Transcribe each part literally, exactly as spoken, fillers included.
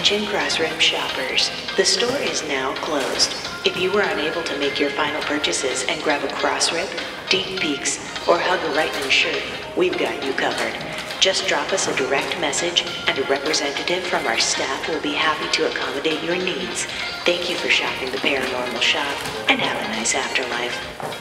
Attention Crossrip shoppers, the store is now closed. If you were unable to make your final purchases and grab a Crossrip, Deep Peaks, or hug a Reitman shirt, we've got you covered. Just drop us a direct message and a representative from our staff will be happy to accommodate your needs. Thank you for shopping the Paranormal Shop, and have a nice afterlife.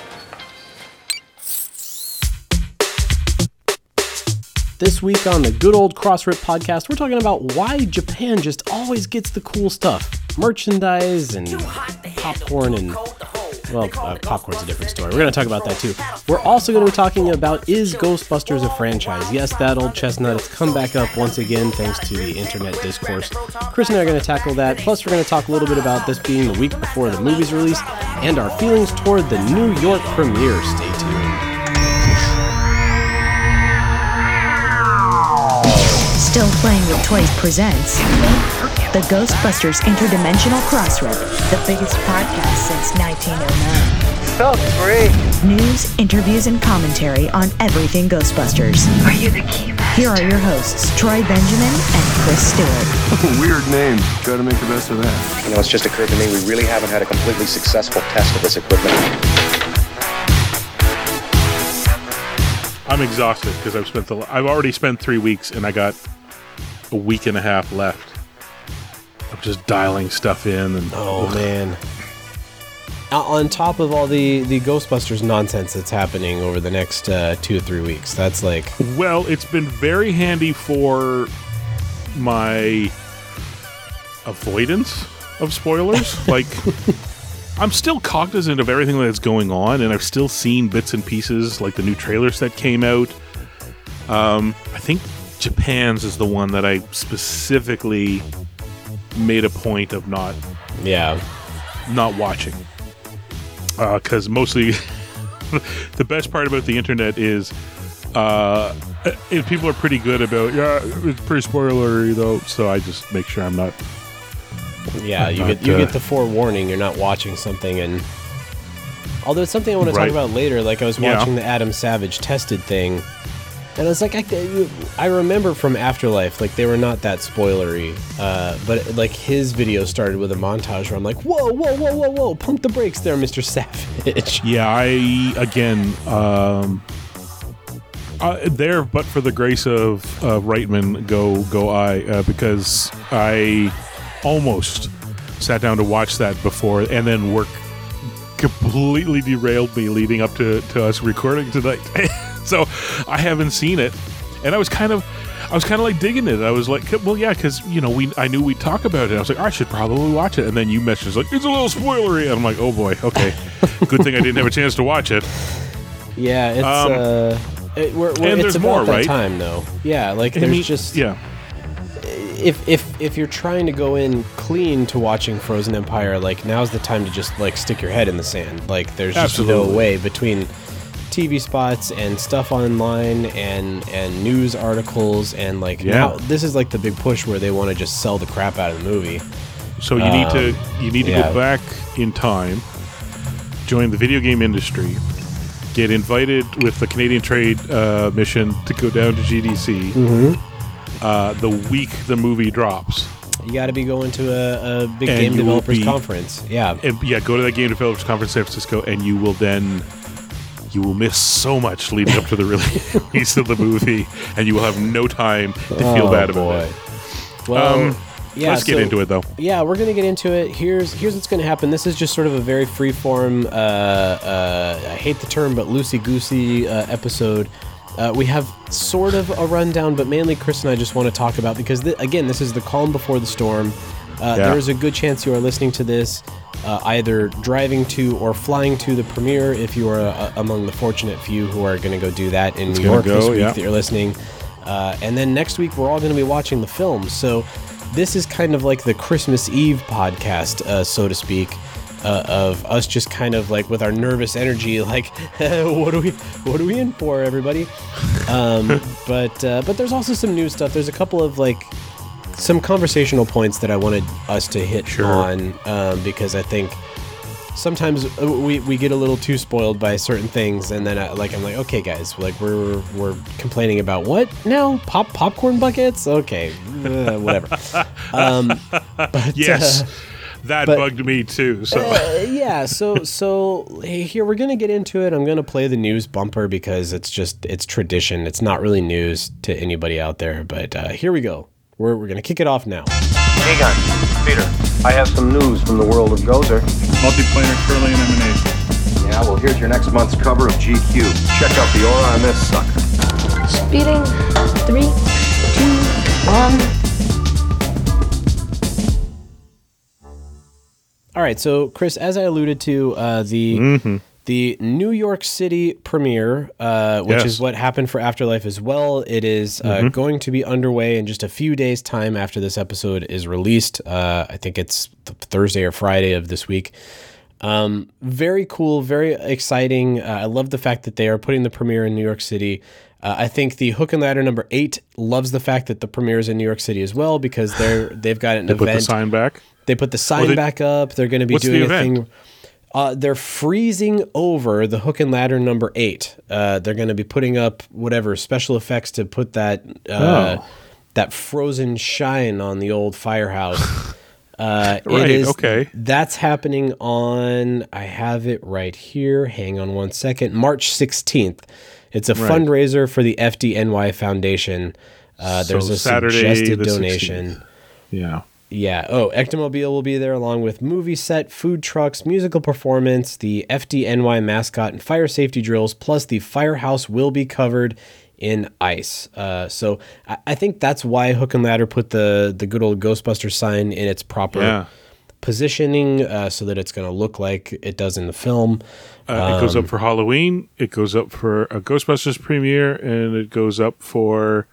This week on the Good Old Crossrip podcast, we're talking about why Japan just always gets the cool stuff. Merchandise and popcorn and, well, uh, popcorn's a different story. We're going to talk about that too. We're also going to be talking about, is Ghostbusters a franchise? Yes, that old chestnut has come back up once again thanks to the internet discourse. Chris and I are going to tackle that. Plus, we're going to talk a little bit about this being the week before the movie's release and our feelings toward the New York premiere. Stay tuned. Still Playing with Toys presents the Ghostbusters Interdimensional Crossrip, the biggest podcast since nineteen oh nine. So free. News, interviews, and commentary on everything Ghostbusters. Are you the key master? Here are your hosts, Troy Benjamin and Chris Stewart. Weird name. Gotta make the best of that. You know, it's just occurred to me we really haven't had a completely successful test of this equipment. I'm exhausted because I've spent the I've already spent three weeks and I got a week and a half left of just dialing stuff in and oh ugh. man uh, on top of all the the Ghostbusters nonsense that's happening over the next uh, two or three weeks, that's like, well, it's been very handy for my avoidance of spoilers. Like, I'm still cognizant of everything that's going on, and I've still seen bits and pieces, like the new trailers that came out. Um, I think Japan's is the one that I specifically made a point of not, yeah, not watching, because uh, mostly the best part about the internet is uh, if people are pretty good about, yeah, it's pretty spoilery though, so I just make sure I'm not. Yeah, I'm you not, get you uh, get the forewarning. You're not watching something, and although it's something I want to right. talk about later. Like I was Yeah. watching the Adam Savage Tested thing. And I was like, I, I remember from Afterlife, like, they were not that spoilery, uh, but, like, his video started with a montage where I'm like, whoa, whoa, whoa, whoa, whoa, pump the brakes there, Mister Savage. Yeah, I, again, um, uh, there, but for the grace of uh, Reitman, go, go I, uh, because I almost sat down to watch that before, and then work completely derailed me leading up to, to us recording tonight. So I haven't seen it, and I was kind of, I was kind of like digging it. I was like, well, yeah, because you know, we, I knew we'd talk about it. I was like, I should probably watch it. And then you messaged like, it's a little spoilery. And I'm like, oh boy, okay, good thing I didn't have a chance to watch it. Yeah, it's Um, uh, it, we're, we're, and it's there's about more, that right? time though. Yeah, like I there's mean, just yeah. If if if you're trying to go in clean to watching Frozen Empire, like now's the time to just like stick your head in the sand. Like there's just Absolutely. no way between T V spots and stuff online and and news articles and like Yeah. now this is like the big push where they want to just sell the crap out of the movie. So you need to, Um, you need to yeah. go back in time, join the video game industry, get invited with the Canadian Trade uh, Mission to go down to G D C. Mm-hmm. Uh, the week the movie drops. You got to be going to a, a big And game you will developers be- conference. Yeah. And, yeah, go to that Game Developers Conference in San Francisco, and you will then, you will miss so much leading up to the release of the movie, and you will have no time to feel Oh, bad about boy. it. Well, Um, yeah, let's get so- into it, though. Yeah, we're gonna get into it. Here's here's what's gonna happen. This is just sort of a very freeform, uh, uh, I hate the term, but loosey-goosey uh, episode. Uh, we have sort of a rundown, but mainly Chris and I just want to talk about, because th- again, this is the calm before the storm. Uh, Yeah. There is a good chance you are listening to this uh, either driving to or flying to the premiere, if you are uh, among the fortunate few who are going to go do that in New gonna York this go, week yeah. that you're listening. Uh, and then next week, we're all going to be watching the film. So this is kind of like the Christmas Eve podcast, uh, so to speak, uh, of us just kind of like with our nervous energy, like, what are we, what are we in for, everybody? Um, but uh, but there's also some new stuff. There's a couple of like some conversational points that I wanted us to hit Sure. on um, because I think sometimes we, we get a little too spoiled by certain things, and then I, like I'm like, okay, guys, like we're we're complaining about what now? Pop popcorn buckets? Okay, uh, whatever. Um, but, yes, uh, that but, bugged me too. So uh, yeah, so so hey, here we're gonna get into it. I'm gonna play the news bumper because it's just it's tradition. It's not really news to anybody out there, but uh, here we go. We're we're gonna kick it off now. Hagon, Peter, I have some news from the world of Gozer. Multiplanar curling and emanation. Yeah, well, here's your next month's cover of G Q. Check out the aura on this sucker. Speeding. Three, two, one. All right, so Chris, as I alluded to, uh, the mm-hmm. the New York City premiere, uh, which yes. is what happened for Afterlife as well, it is uh, mm-hmm. going to be underway in just a few days' time after this episode is released. Uh, I think it's th- Thursday or Friday of this week. Um, very cool, very exciting. Uh, I love the fact that they are putting the premiere in New York City. Uh, I think the Hook and Ladder number eight loves the fact that the premiere is in New York City as well because they're they've got an they event. Put the sign back. They put the sign well, they, back up. They're going to be what's doing the a event? thing. Uh, they're freezing over the Hook and Ladder number eight. Uh, they're going to be putting up whatever special effects to put that uh, oh. that frozen shine on the old firehouse. Uh, right. It is, okay. That's happening on. I have it right here. Hang on one second. March sixteenth. It's a right. fundraiser for the F D N Y Foundation. Uh, there's so a Saturday, suggested the donation. sixteenth. Yeah. Yeah. Oh, Ectomobile will be there along with movie set, food trucks, musical performance, the F D N Y mascot, and fire safety drills. Plus, the firehouse will be covered in ice. Uh, so I, I think that's why Hook and Ladder put the the good old Ghostbusters sign in its proper yeah. positioning, uh, so that it's going to look like it does in the film. Uh, um, it goes up for Halloween. It goes up for a Ghostbusters premiere, and it goes up for.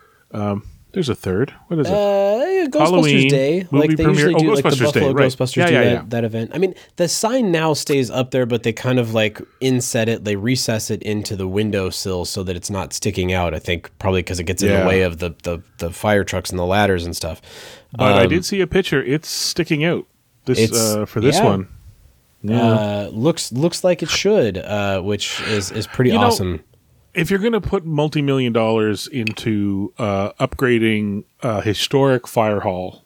Um, There's a third. What is it? Uh, Ghostbusters Halloween, Day. movie Like they premiere. usually Oh, do, like the Ghostbusters Buffalo Day, right. Ghostbusters Yeah, do yeah, that, yeah. that event. I mean, the sign now stays up there, but they kind of like inset it. They recess it into the windowsill so that it's not sticking out. I think probably because it gets in Yeah. the way of the, the the fire trucks and the ladders and stuff. But I Um, did see a picture. It's sticking out. This It's- uh, for this yeah. one. Yeah. Uh, looks looks like it should, uh, which is is pretty You know, awesome. If you're going to put multi-million dollars into uh, upgrading a historic fire hall,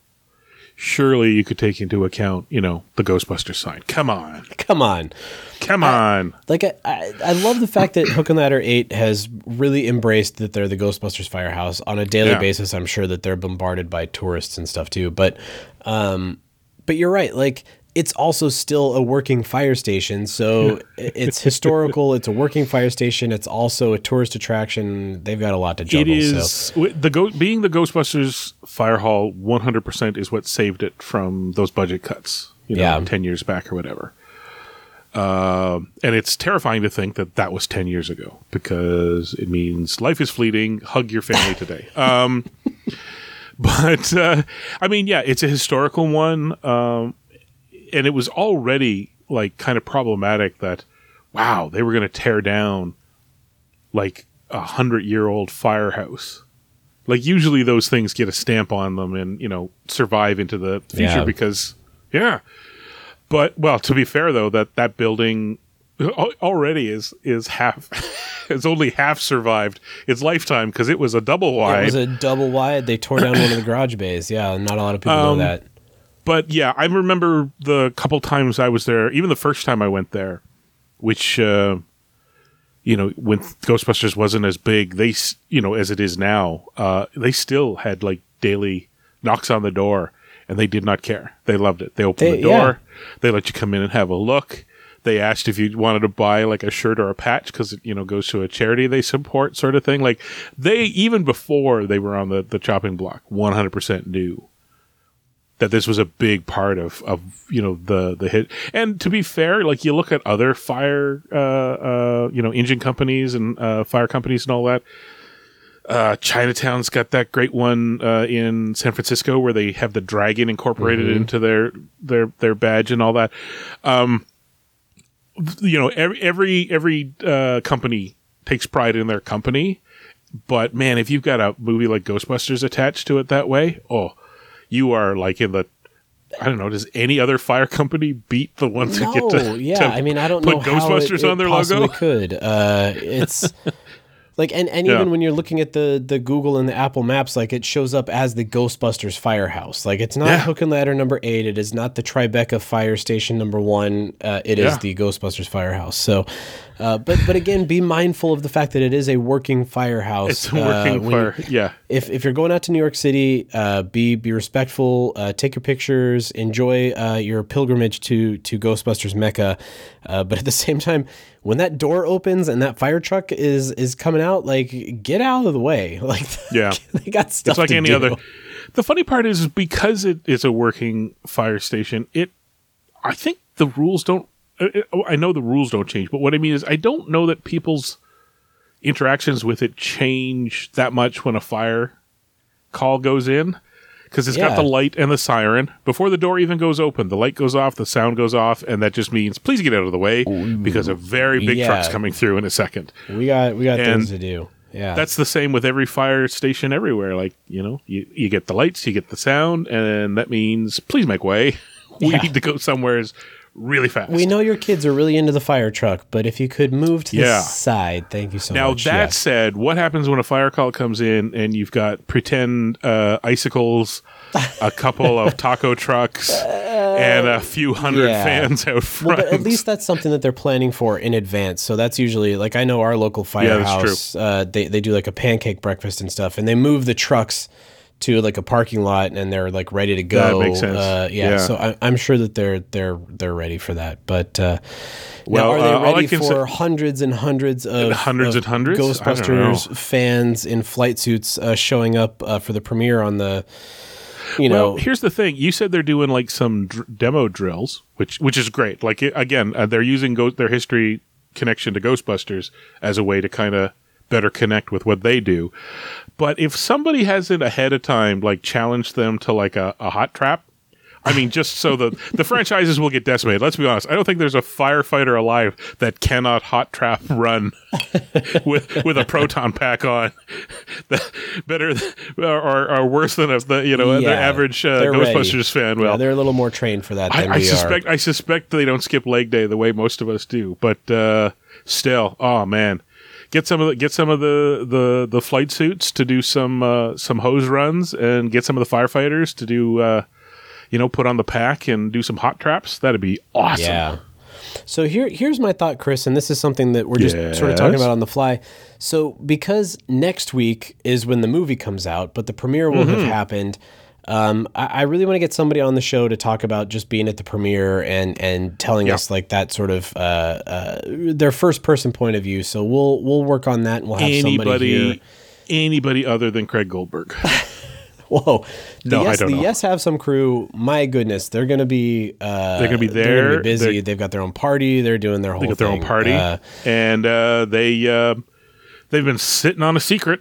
surely you could take into account, you know, the Ghostbusters sign. Come on. Come on. Come on. Like I, I, I love the fact that Hook and Ladder eight has really embraced that they're the Ghostbusters firehouse on a daily Yeah. basis. I'm sure that they're bombarded by tourists and stuff too. But, um, but you're right. Like it's also still a working fire station, so it's historical. It's a working fire station. It's also a tourist attraction. They've got a lot to juggle. It is So. w- the go- being the Ghostbusters fire hall. one hundred percent is what saved it from those budget cuts. You know, Yeah. ten years back or whatever. Um, and it's terrifying to think that that was ten years ago because it means life is fleeting. Hug your family today. Um, but uh, I mean, yeah, it's a historical one, um, and it was already like kind of problematic that wow, they were going to tear down like a hundred year old firehouse. Like usually those things get a stamp on them and, you know, survive into the future Yeah. because, yeah. But, well, to be fair though, that, that building al- already is, is half, it's only half survived its lifetime because it was a double wide. It was a double wide. They tore down one of the garage bays. Yeah, not a lot of people Um, know that. But yeah, I remember the couple times I was there, even the first time I went there, which, uh, you know, when Ghostbusters wasn't as big, they, s- you know, as it is now, uh, they still had like daily knocks on the door and they did not care. They loved it. They opened They- the door. yeah. They let you come in and have a look. They asked if you wanted to buy like a shirt or a patch because it, you know, goes to a charity they support sort of thing. Like they, even before they were on the, the chopping block, one hundred percent knew that this was a big part of, of, you know, the, the hit. And to be fair, like you look at other fire, uh, uh, you know, engine companies and, uh, fire companies and all that. Uh, Chinatown's got that great one, uh, in San Francisco where they have the dragon incorporated Mm-hmm. into their, their, their badge and all that. Um, you know, every, every, every, uh, company takes pride in their company, but man, if you've got a movie like Ghostbusters attached to it that way, oh, you are like in the I don't know. Does any other fire company beat the ones no, who get to? Yeah, to I mean, I don't put know Ghostbusters how it, on their it possibly logo. Could uh, it's. Like, and, and Yeah. even when you're looking at the, the Google and the Apple Maps, like, it shows up as the Ghostbusters Firehouse. Like, it's not Yeah. Hook and Ladder number eight. It is not the Tribeca Fire Station number one. Uh, it is Yeah. the Ghostbusters Firehouse. So, uh, but but again, be mindful of the fact that it is a working firehouse. It's a working uh, when fire. you- Yeah. If if you're going out to New York City, uh, be be respectful. Uh, take your pictures. Enjoy uh, your pilgrimage to to Ghostbusters Mecca. Uh, but at the same time, when that door opens and that fire truck is is coming out, like, get out of the way. Like, Yeah. they got stuff. It's like to any do. other. The funny part is because it is a working fire station. It, I think the rules don't. I I know the rules don't change, but what I mean is I don't know that people's interactions with it change that much when a fire call goes in, because it's Yeah. got the light and the siren before the door even goes open. The light goes off, the sound goes off, and that just means please get out of the way because a very big Yeah. truck's coming through in a second. We got we got And things to do. Yeah, That's the same with every fire station everywhere. Like, you know, you, you get the lights, you get the sound, and that means please make way. We Yeah. need to go somewhere really fast. we know your kids are really into the fire truck, but if you could move to the Yeah. side, thank you so Now, much. that Yeah. said, what happens when a fire call comes in and you've got pretend uh, icicles, a couple of taco trucks, and a few hundred yeah. fans out Well, front? but at least that's something that they're planning for in advance. So that's usually, like, I know our local Yeah, that's firehouse, uh, they, they do like a pancake breakfast and stuff, and they move the trucks to like a parking lot and they're like ready to go. That makes sense. Uh, yeah, Yeah. So I, I'm sure that they're they're they're ready for that. But uh, Well, now, are they uh, all I ready can for say- hundreds and hundreds of Hundreds of and hundreds? I don't Ghostbusters know. fans in flight suits uh, showing up uh, for the premiere on the, you know, Well, here's the thing. You said they're doing like some dr- demo drills, which which is great. Like it, again, uh, they're using go- their history connection to Ghostbusters as a way to kind of better connect with what they do. But if somebody hasn't ahead of time like challenged them to like a, a hot trap, I mean, just so the the franchises will get decimated. Let's be honest. I don't think there's a firefighter alive that cannot hot trap run with with a proton pack on. The, better th- or, or worse than a, the you know the Yeah, average uh, they're ready. Ghostbusters fan. Well, yeah, they're a little more trained for that than I, I we suspect are. I suspect they don't skip leg day the way most of us do. But uh, still, oh man. Get some of the get some of the, the, the flight suits to do some uh, some hose runs, and get some of the firefighters to do uh, you know put on the pack and do some hot traps. That'd be awesome. Yeah. So here, here's my thought, Chris, and this is something that we're just sort of talking Yes. about on the fly. So because next week is when the movie comes out, but the premiere will Mm-hmm. have happened, um, I, I really want to get somebody on the show to talk about just being at the premiere and and telling Yeah. us like that sort of uh, uh, their first person point of view. So we'll we'll work on that, and we'll have somebody Anybody here. anybody other than Craig Goldberg. Whoa, the No, I yes, don't the know. Yes Have Some crew. My goodness, they're gonna be uh, They're gonna be They're there. gonna be busy. They're- They've got their own party. They're doing their whole. They got their own thing. party, Uh, and uh, they uh, they've been sitting on a secret.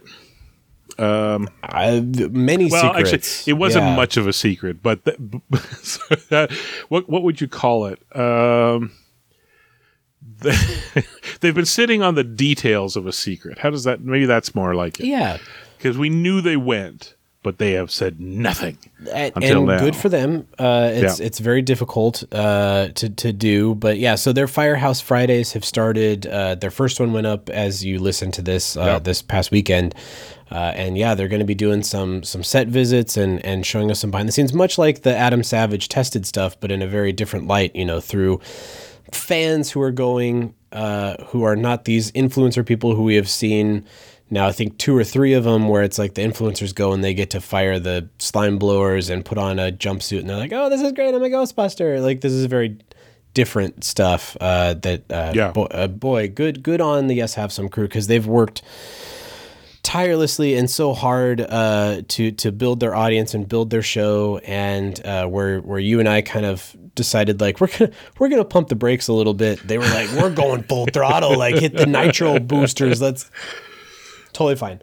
I, many Well, secrets. actually, it wasn't Yeah. much of a secret, but th- so that, what what would you call it? Um, they, they've been sitting on the details of a secret. How does that? Maybe that's more like it. Yeah, Because we knew they went, but they have said nothing and, until and now. good for them. Uh, it's Yeah. it's very difficult uh, to to do, but yeah. So their Firehouse Fridays have started. Uh, their first one went up as you listen to this uh, Yep. this past weekend, uh, and yeah, they're going to be doing some some set visits and and showing us some behind the scenes, much like the Adam Savage Tested stuff, but in a very different light. You know, through fans who are going, uh, who are not these influencer people who we have seen. Now, I think two or three of them where it's like the influencers go and they get to fire the slime blowers and put on a jumpsuit and they're like, oh, this is great. I'm a Ghostbuster. Like, this is very different stuff uh, that, uh, Yeah. bo- uh, boy, good good on the Yes Have Some crew because they've worked tirelessly and so hard uh, to to build their audience and build their show. And uh, where where you and I kind of decided like we're gonna we're gonna pump the brakes a little bit. They were like, we're going full throttle, like hit the nitro boosters. Let's totally fine.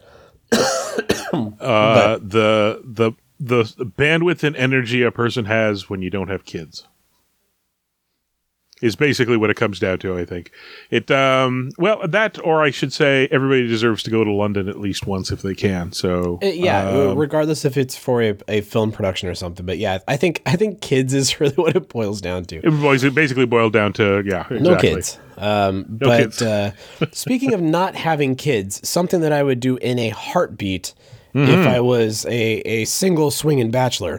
uh, the the the bandwidth and energy a person has when you don't have kids. is basically what it comes down to, I think. It um, well, that, or I should say, everybody deserves to go to London at least once if they can. So Uh, yeah, um, regardless if it's for a, a film production or something. But yeah, I think I think kids is really what it boils down to. it boils- it basically boiled down to yeah, exactly. No kids. Um, No but kids. uh, speaking of not having kids, something that I would do in a heartbeat Mm-hmm. if I was a, a single swinging bachelor,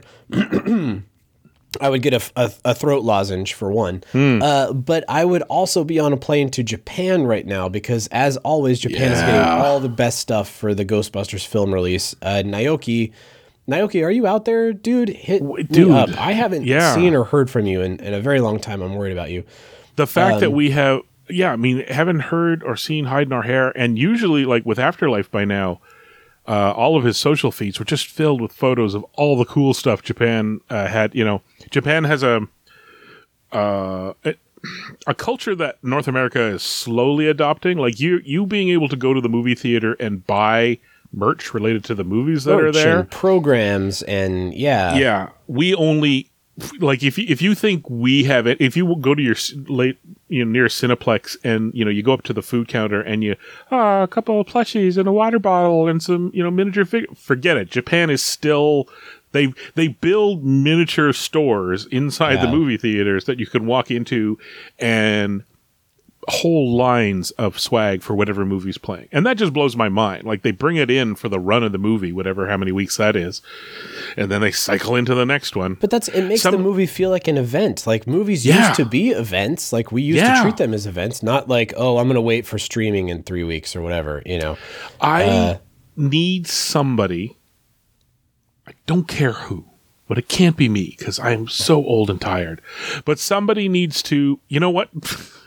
I would get a, a, a throat lozenge for one. Hmm. Uh, but I would also be on a plane to Japan right now because, as always, Japan is getting Yeah. all the best stuff for the Ghostbusters film release. Uh, Naoki, Naoki, are you out there, dude? Hit dude, me up. I haven't yeah. seen or heard from you in, in a very long time. I'm worried about you. The fact that Um, we have, yeah, I mean, haven't heard or seen Hide in Our Hair, and usually, like with Afterlife by now, uh, all of his social feeds were just filled with photos of all the cool stuff Japan uh, had. You know, Japan has a uh, a, a culture that North America is slowly adopting. Like you, you being able to go to the movie theater and buy merch related to the movies that are Merch there. and programs and yeah, Yeah, we only like if you, if you think we have it. If you go to your s- late, you know, near Cineplex, and you know you go up to the food counter and you ah, a couple of plushies and a water bottle and some you know miniature fig. Forget it. Japan is still they they build miniature stores inside the Yeah. movie theaters that you can walk into and whole lines of swag for whatever movie's playing. And that just blows my mind. Like they bring it in for the run of the movie, whatever how many weeks that is, and then they cycle into the next one. But that's it makes Some- the movie feel like an event. Like movies Yeah. used to be events. Like we used Yeah. to treat them as events, not like, oh, I'm going to wait for streaming in three weeks or whatever. You know, I Uh, need somebody, I don't care who, but it can't be me because I'm so old and tired. But somebody needs to, you know what?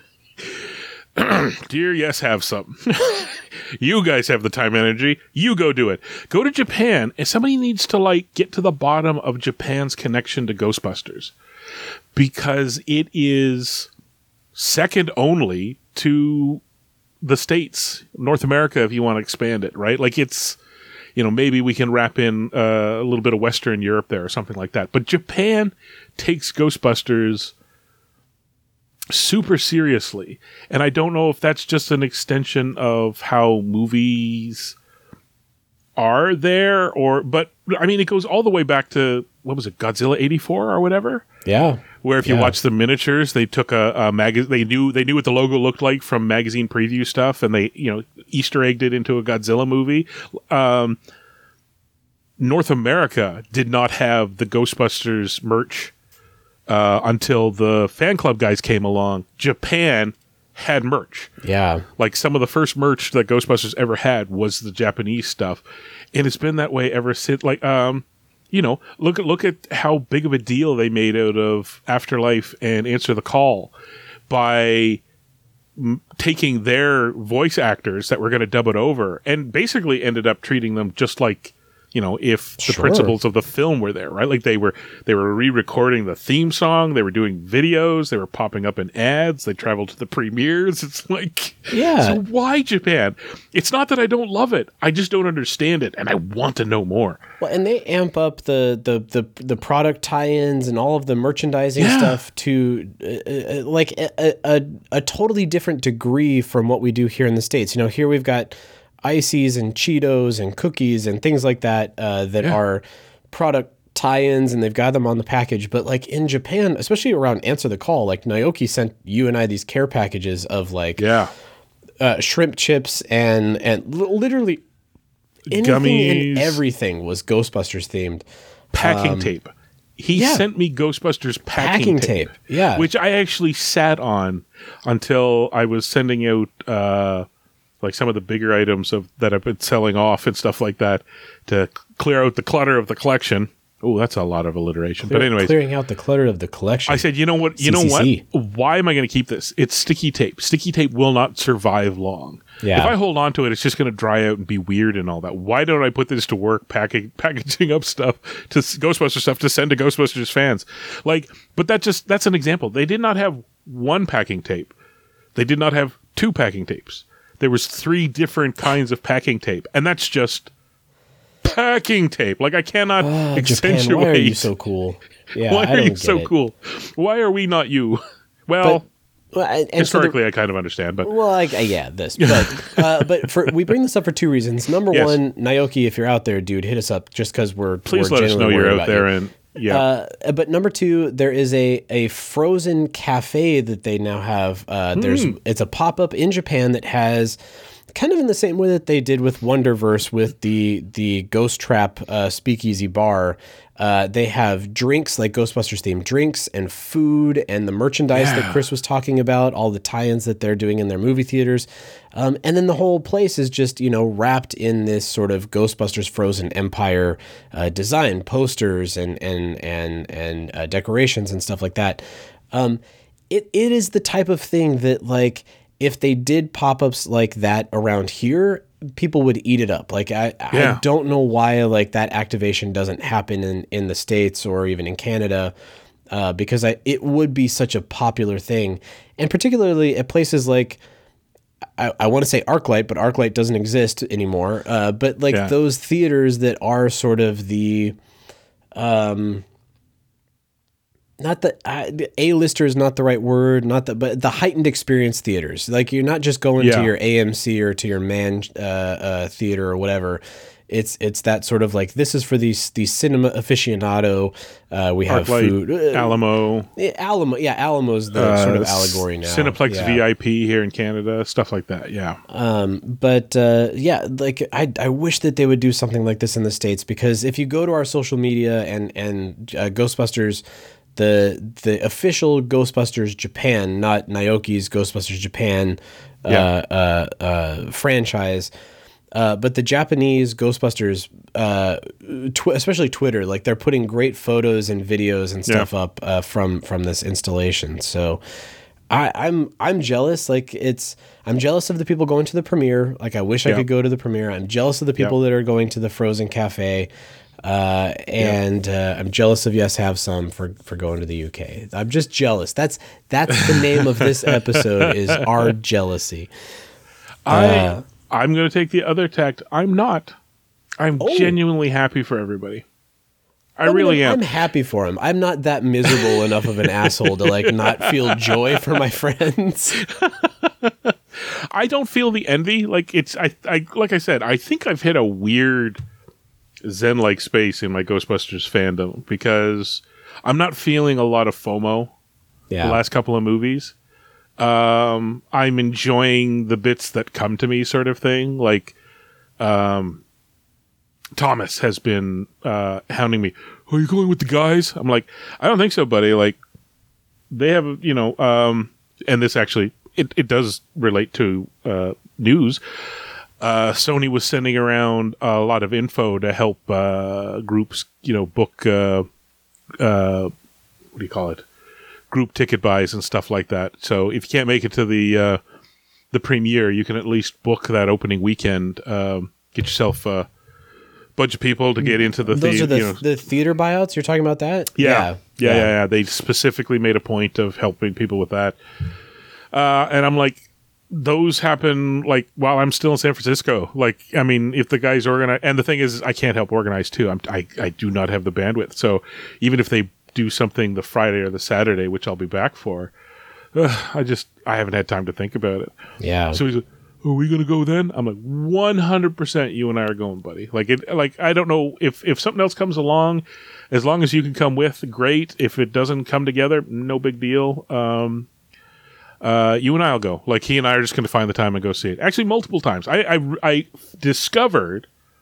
Dear, yes, have some. You guys have the time and energy. You go do it. Go to Japan, and somebody needs to like get to the bottom of Japan's connection to Ghostbusters because it is second only to the States, North America, if you want to expand it, right? Like it's, you know, maybe we can wrap in uh, a little bit of Western Europe there or something like that. But Japan takes Ghostbusters super seriously. And I don't know if that's just an extension of how movies are there or, but I mean, it goes all the way back to, what was it, Godzilla eighty-four or whatever? yeah. Where if you Yeah. watch the miniatures, they took a, a magazine. They knew they knew what the logo looked like from magazine preview stuff, and they you know Easter egged it into a Godzilla movie. Um, North America did not have the Ghostbusters merch uh, until the fan club guys came along. Japan had merch. Yeah. Like some of the first merch that Ghostbusters ever had was the Japanese stuff, and it's been that way ever since. Like, um, you know, look at look at how big of a deal they made out of Afterlife and Answer the Call by m- taking their voice actors that were going to dub it over, and basically ended up treating them just like, you know, if the Sure. principles of the film were there, right? Like they were they were re-recording the theme song, they were doing videos, they were popping up in ads, they traveled to the premieres. It's like, Yeah. so why Japan? It's not that I don't love it, I just don't understand it, and I want to know more. Well, and they amp up the the the, the product tie-ins and all of the merchandising Yeah. stuff to uh, uh, like a, a a totally different degree from what we do here in the States. You know, here we've got ices and Cheetos and cookies and things like that uh, that Yeah. are product tie-ins, and they've got them on the package. But like in Japan, especially around Answer the Call, like Naoki sent you and I these care packages of like Yeah. uh, shrimp chips and and li- literally anything Gummies. and everything was Ghostbusters themed. Packing Um, tape. He yeah. sent me Ghostbusters packing, Packing tape, tape, yeah. which I actually sat on until I was sending out uh, like some of the bigger items of that I've been selling off and stuff like that to c- clear out the clutter of the collection. Oh, that's a lot of alliteration. but anyways, clearing out the clutter of the collection. I said, you know what? You C C C. know what? Why am I going to keep this? It's sticky tape. Sticky tape will not survive long. Yeah. If I hold on to it, it's just going to dry out and be weird and all that. Why don't I put this to work packing, packaging up stuff to s- Ghostbusters stuff to send to Ghostbusters fans? Like, but that just, that's an example. They did not have one packing tape. They did not have two packing tapes. There was three different kinds of packing tape. And that's just packing tape. Like I cannot Ah, accentuate. Japan, why are you so cool? Yeah, Why I are don't you get so it. cool? Why are we not you? Well, Well, and Historically, so the, I kind of understand, but well, I, yeah, this, but uh, but for we bring this up for two reasons. Number yes. one, Naoki, if you're out there, dude, hit us up just because we're please we're let us know you're out there you. and yeah. Uh, but number two, there is a a frozen cafe that they now have. Uh, mm. There's it's a pop up in Japan that has. Kind of in the same way that they did with Wonderverse with the the Ghost Trap uh, Speakeasy Bar. Uh, they have drinks, like Ghostbusters themed drinks and food and the merchandise yeah. that Chris was talking about, all the tie-ins that they're doing in their movie theaters. Um, and then the whole place is just, you know, wrapped in this sort of Ghostbusters Frozen Empire uh, design, posters and and and and uh, decorations and stuff like that. Um, it it is the type of thing that, like, if they did pop-ups like that around here, people would eat it up. Like, I, yeah. I don't know why, like, that activation doesn't happen in, in the States or even in Canada, uh, because I, it would be such a popular thing. And particularly at places like, I, I want to say ArcLight, but ArcLight doesn't exist anymore. Uh, but, like, yeah. those theaters that are sort of the... Um, Not that uh, A-lister is not the right word, not that, but the heightened experience theaters. Like, you're not just going yeah. to your A M C or to your Man uh, uh, theater or whatever. It's it's that sort of like, this is for these these cinema aficionado. Uh, we have ArcLight, food, uh, Alamo, Alamo, yeah, Alamo's the uh, sort of allegory now. Cineplex yeah. V I P here in Canada, stuff like that. Yeah. Um, but uh, yeah, like I I wish that they would do something like this in the States, because if you go to our social media and and uh, Ghostbusters. The the official Ghostbusters Japan, not Naoki's Ghostbusters Japan uh, yeah. uh, uh, franchise, uh, but the Japanese Ghostbusters, uh, tw- especially Twitter, like they're putting great photos and videos and stuff yeah. up uh, from from this installation. So I, I'm I'm jealous. Like it's I'm jealous of the people going to the premiere. Like I wish yeah. I could go to the premiere. I'm jealous of the people yeah. that are going to the Frozen Cafe. Uh, and uh, I'm jealous of Yes Have Some for, for going to the U K. I'm just jealous. That's that's the name of this episode is our jealousy. I uh, I'm going to take the other tact. I'm not. I'm oh. genuinely happy for everybody. I, I really mean, am. I'm happy for him. I'm not that miserable enough of an asshole to like not feel joy for my friends. I don't feel the envy. Like it's I I like I said. I think I've hit a weird Zen-like space in my Ghostbusters fandom because I'm not feeling a lot of FOMO yeah. the last couple of movies. Um, I'm enjoying the bits that come to me sort of thing. Like, um, Thomas has been uh, hounding me. Are you going with the guys? I'm like, I don't think so, buddy. Like, they have, you know, um, and this actually, it, it does relate to uh, news. Uh, Sony was sending around a lot of info to help uh, groups, you know, book, uh, uh, what do you call it? Group ticket buys and stuff like that. So if you can't make it to the uh, the premiere, you can at least book that opening weekend. Um, get yourself a bunch of people to get into the theater. Those the- are the, you know. the theater buyouts? You're talking about that? Yeah. Yeah. Yeah, yeah, yeah. yeah. They specifically made a point of helping people with that. Uh, and I'm like, those happen like while I'm still in San Francisco. Like, I mean, if the guys organize, and the thing is, I can't help organize too. I'm, I I do not have the bandwidth. So even if they do something the Friday or the Saturday, which I'll be back for, uh, I just I haven't had time to think about it. Yeah. So he's like, "Are we gonna go then?" I'm like, one hundred percent. You and I are going, buddy. Like it. Like I don't know if if something else comes along, as long as you can come with, great. If it doesn't come together, no big deal. Um. Uh, you and I'll go. Like he and I are just going to find the time and go see it. Actually, multiple times. I I, I discovered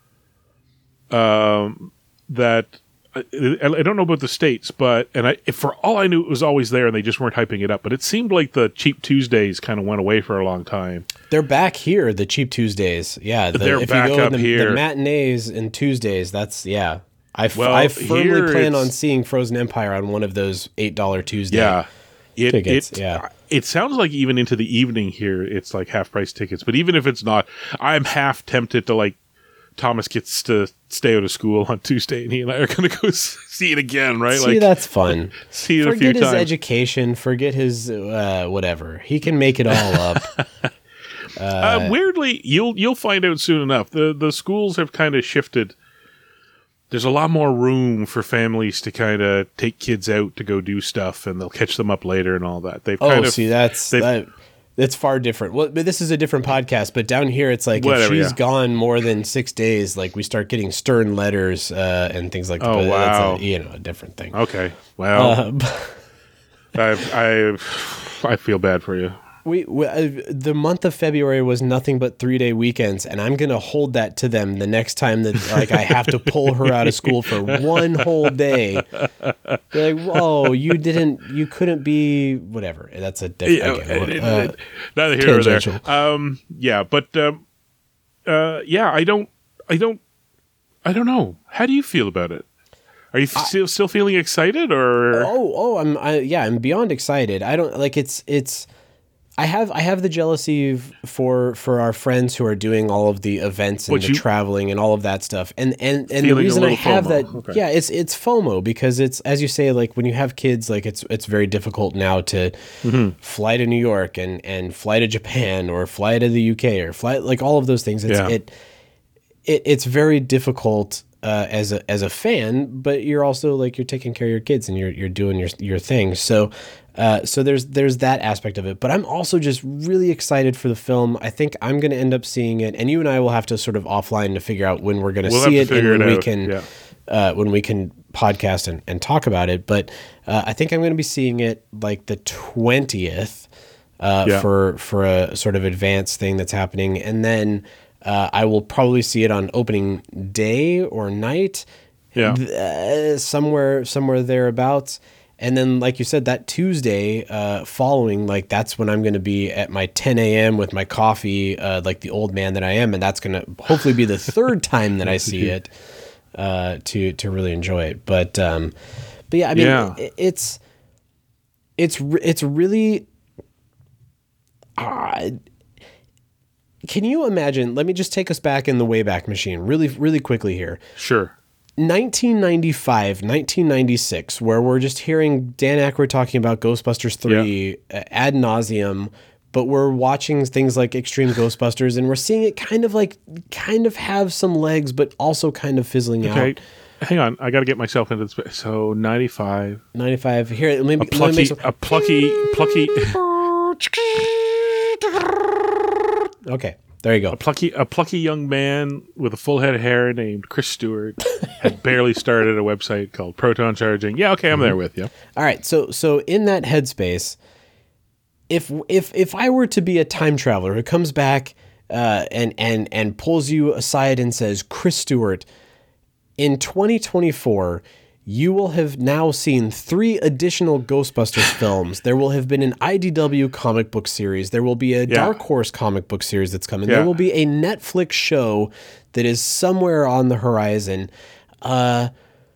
um, that I, I don't know about the States, but and I for all I knew it was always there, and they just weren't hyping it up. But it seemed like the Cheap Tuesdays kind of went away for a long time. They're back here. The Cheap Tuesdays, yeah. The, They're if back you go up the, here. The matinees and Tuesdays. That's yeah. I, f- well, I firmly plan it's, on seeing Frozen Empire on one of those eight dollar Tuesday. Yeah. It, tickets, it, yeah. It sounds like even into the evening here, it's like half price tickets. But even if it's not, I'm half tempted to like. Thomas gets to stay out of school on Tuesday, and he and I are going to go see it again, right? See, like that's fun. See it forget a few his times. education. Forget his uh, whatever. He can make it all up. uh, uh, weirdly, you'll you'll find out soon enough. The the schools have kind of shifted there's a lot more room for families to kind of take kids out to go do stuff, and they'll catch them up later and all that. They've oh, kind of, see, that's that, that's far different. Well, but this is a different podcast. But down here, it's like Whatever, if she's yeah. gone more than six days, like we start getting stern letters uh, and things like that. Oh, But wow. That's a, you know, a different thing. Okay, well, Uh, I I I feel bad for you. We, we uh, the month of February was nothing but three day weekends, and I'm gonna hold that to them the next time that like I have to pull her out of school for one whole day. They're like, "Whoa, you didn't, you couldn't be whatever." That's a different. Yeah, again, it- uh, it- neither here nor there. tangential. Um, yeah, but um, uh, yeah, I don't, I don't, I don't know. How do you feel about it? Are you f- still still feeling excited, or Oh, oh, I'm, I, yeah, I'm beyond excited. I don't like it's, it's. I have I have the jealousy f- for for our friends who are doing all of the events and But the you- traveling and all of that stuff. And and, and the Feeling a reason I little have FOMO. that Okay. yeah, it's it's FOMO because it's as you say, like when you have kids, like it's it's very difficult now to Mm-hmm. fly to New York and and fly to Japan or fly to the U K or fly like all of those things. It's Yeah. it, it it's very difficult uh, as a as a fan, but you're also like you're taking care of your kids and you're you're doing your your thing. So uh, so there's there's that aspect of it. But I'm also just really excited for the film. I think I'm going to end up seeing it, and you and I will have to sort of offline to figure out when we're going to We'll see have to it and figure when it we out, can yeah. uh, when we can podcast and, and talk about it. But uh, I think I'm going to be seeing it like the twentieth uh, Yeah. for for a sort of advanced thing that's happening, and then. Uh, I will probably see it on opening day or night, Yeah. uh, somewhere somewhere thereabouts. And then, like you said, that Tuesday uh, following, like that's when I'm going to be at my ten a.m. with my coffee, uh, like the old man that I am, and that's going to hopefully be the third time that I see it uh, to to really enjoy it. But um, but yeah, I mean, Yeah. it, it's it's re- it's really. Uh, Can you imagine? Let me just take us back in the Wayback Machine really, really quickly here. Sure. nineteen ninety-five, nineteen ninety-six, where we're just hearing Dan Aykroyd talking about Ghostbusters three uh, ad nauseum, but we're watching things like Extreme Ghostbusters, and we're seeing it kind of like, kind of have some legs, but also kind of fizzling Okay. out. Hang on. I got to get myself into this. So ninety-five. ninety-five. Here, let me, A let me plucky, make some. a plucky, plucky, Okay, there you go. plucky, a plucky young man with a full head of hair named Chris Stewart had barely started a website called Proton Charging. Yeah. Okay. I'm there with you. All right, so so in that headspace, if if if I were to be a time traveler who comes back uh, and and and pulls you aside and says, Chris Stewart, in twenty twenty-four, you will have now seen three additional Ghostbusters films. There will have been an I D W comic book series. There will be a Yeah. Dark Horse comic book series that's coming. Yeah. There will be a Netflix show that is somewhere on the horizon. Uh,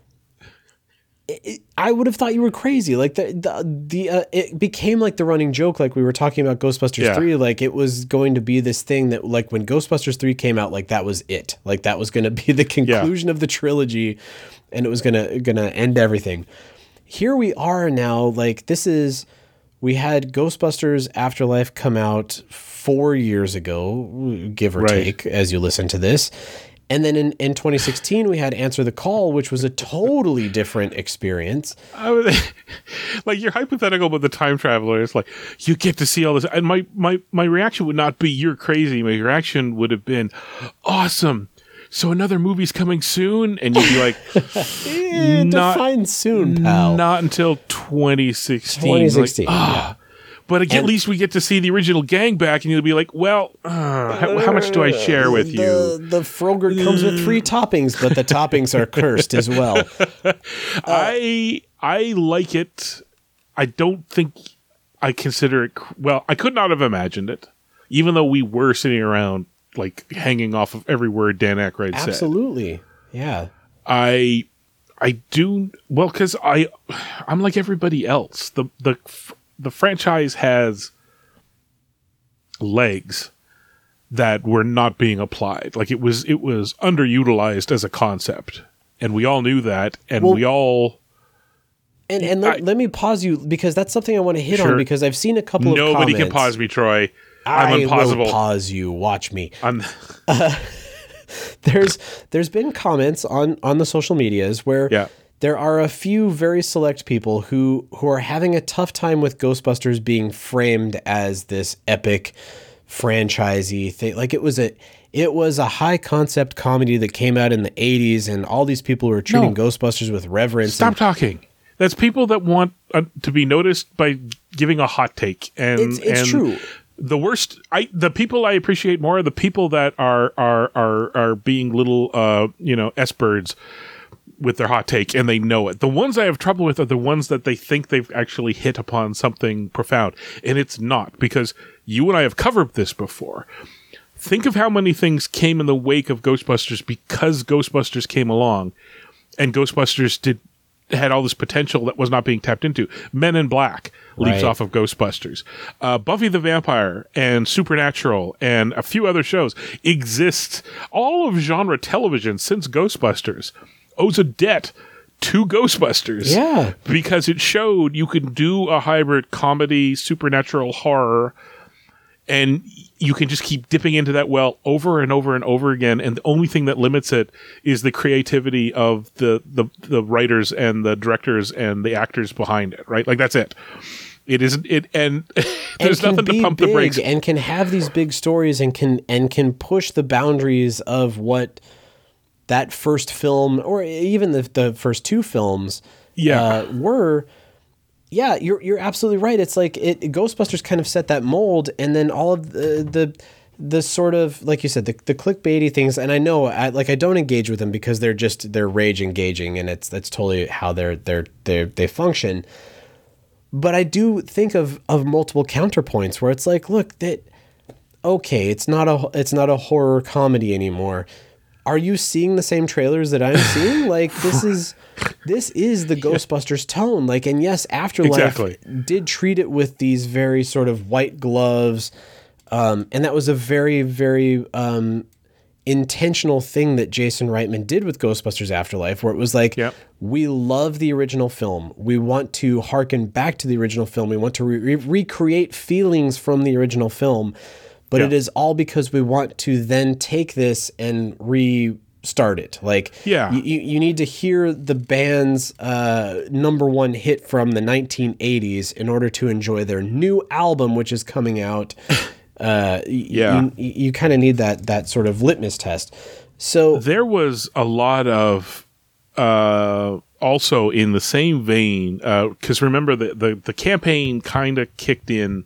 it- I would have thought you were crazy. Like the the, the uh, it became like the running joke. Like we were talking about Ghostbusters Yeah. three. Like it was going to be this thing that like when Ghostbusters three came out, like that was it. Like that was going to be the conclusion of the trilogy, and it was gonna gonna end everything. Here we are now. Like this is we had Ghostbusters Afterlife come out four years ago, give or Right. take, as you listen to this. And then in, in twenty sixteen, we had Answer the Call, which was a totally different experience. I was, like you're hypothetical, but the time traveler is like you get to see all this, and my my my reaction would not be "you're crazy." My reaction would have been, "Awesome! So another movie's coming soon," and you'd be like, Eh, Not- define soon, pal. "Not until twenty sixteen." twenty sixteen, Like, ah. But at And- least we get to see the original gang back, and you'll be like, "Well, uh, how, how much do I share with you?" The, the Frogurt comes with three toppings, but the toppings are cursed as well. I I like it. I don't think I consider it. cr- Well, I could not have imagined it, even though we were sitting around like hanging off of every word Dan Aykroyd said. Absolutely. Yeah. I I do well because I I'm like everybody else. The the the franchise has legs that were not being applied. Like it was it was underutilized as a concept, and we all knew that, and Well- we all. And and let, I- let me pause you because that's something I want to hit Sure. on because I've seen a couple of Nobody comments. can pause me, Troy. I I'm unpausable. will pause you. Watch me. I'm there's there's been comments on on the social medias where Yeah. there are a few very select people who who are having a tough time with Ghostbusters being framed as this epic franchisey thing. Like it was a it was a high concept comedy that came out in the eighties, and all these people were treating No. Ghostbusters with reverence. Stop and, talking. That's people that want uh, to be noticed by giving a hot take, and It's- it's and true. The worst, I the people I appreciate more are the people that are are are are being little, uh, you know, S-birds with their hot take, and they know it. The ones I have trouble with are the ones that they think they've actually hit upon something profound, and it's not, because you and I have covered this before. Think of how many things came in the wake of Ghostbusters because Ghostbusters came along, and Ghostbusters did had all this potential that was not being tapped into. Men in Black leaps Right. off of Ghostbusters. Uh, Buffy the Vampire and Supernatural and a few other shows exist. All of genre television since Ghostbusters owes a debt to Ghostbusters. Yeah. Because it showed you could do a hybrid comedy, supernatural horror, and you can just keep dipping into that well over and over and over again. And the only thing that limits it is the creativity of the, the, the writers and the directors and the actors behind it, right? Like, that's it. It isn't it, and there's and can nothing to be pump big the brakes. and can have these big stories and can and can push the boundaries of what that first film or even the the first two films Yeah. uh, were. Yeah, you're you're absolutely right. It's like it, Ghostbusters kind of set that mold, and then all of the the, the sort of, like you said, the, the clickbaity things. And I know, I, like I don't engage with them because they're just they're rage engaging, and it's that's totally how they're they're they they function. But I do think of of multiple counterpoints where it's like, look, that okay, it's not a it's not a horror comedy anymore. Are you seeing the same trailers that I'm seeing? Like, this is this is the Ghostbusters tone. Like, and yes, Afterlife Exactly. did treat it with these very sort of white gloves, um, and that was a very, very um, intentional thing that Jason Reitman did with Ghostbusters Afterlife, where it was like, Yep. we love the original film. We want to harken back to the original film. We want to re- re- recreate feelings from the original film. But Yeah. it is all because we want to then take this and restart it. Like, Yeah. you, you you need to hear the band's uh, number one hit from the nineteen eighties in order to enjoy their new album, which is coming out. Uh, y- Yeah. You, you kind of need that that sort of litmus test. So There was a lot of uh, also in the same vein, because remember the, the, the campaign kind of kicked in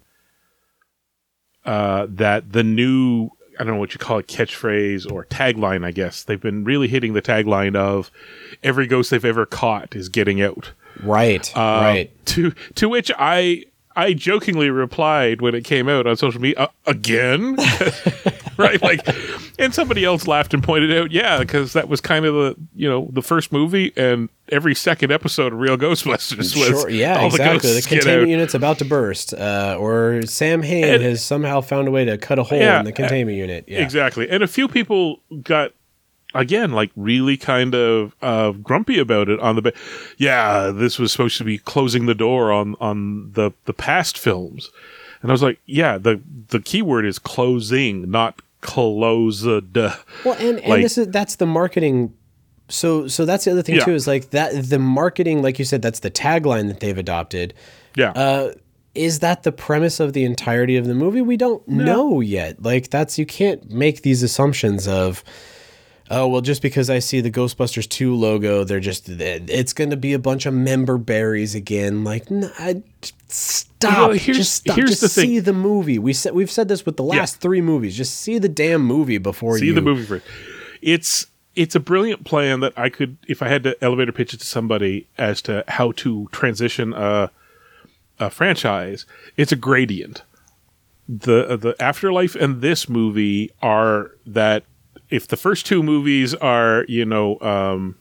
uh, that the new, I don't know what you call it, catchphrase or tagline, I guess. They've been really hitting the tagline of every ghost they've ever caught is getting out. right, Uh, right. To to which I I jokingly replied when it came out on social media, uh, again, right? Like, and somebody else laughed and pointed out, yeah, because that was kind of the you know the first movie, and every second episode of Real Ghostbusters was Sure, yeah, all exactly. The, ghosts get containment out. unit's about to burst, uh, or Sam Hain And- has somehow found a way to cut a hole Yeah, in the containment unit. Yeah. Exactly, and a few people got. Again, like really kind of uh, grumpy about it on the, ba- yeah, this was supposed to be closing the door on, on the, the past films. And I was like, yeah, the, the key word is closing, not closed. Well, and, and Like- this is that's the marketing. So so that's the other thing Yeah. too, is like that the marketing, like you said, that's the tagline that they've adopted. Yeah. Uh, is that the premise of the entirety of the movie? We don't know yet. Like that's you can't make these assumptions of, oh, well, just because I see the Ghostbusters two logo, they're just, it's going to be a bunch of member berries again. Like, no, I, stop. You know, here's- just stop. here's just the thing. see the movie. We said, we've said this with the last three movies. Just see the damn movie before See you. the movie first. It's it's a brilliant plan that I could, if I had to elevator pitch it to somebody as to how to transition a, a franchise, it's a gradient. The the Afterlife and this movie are that if the first two movies are, you know, um,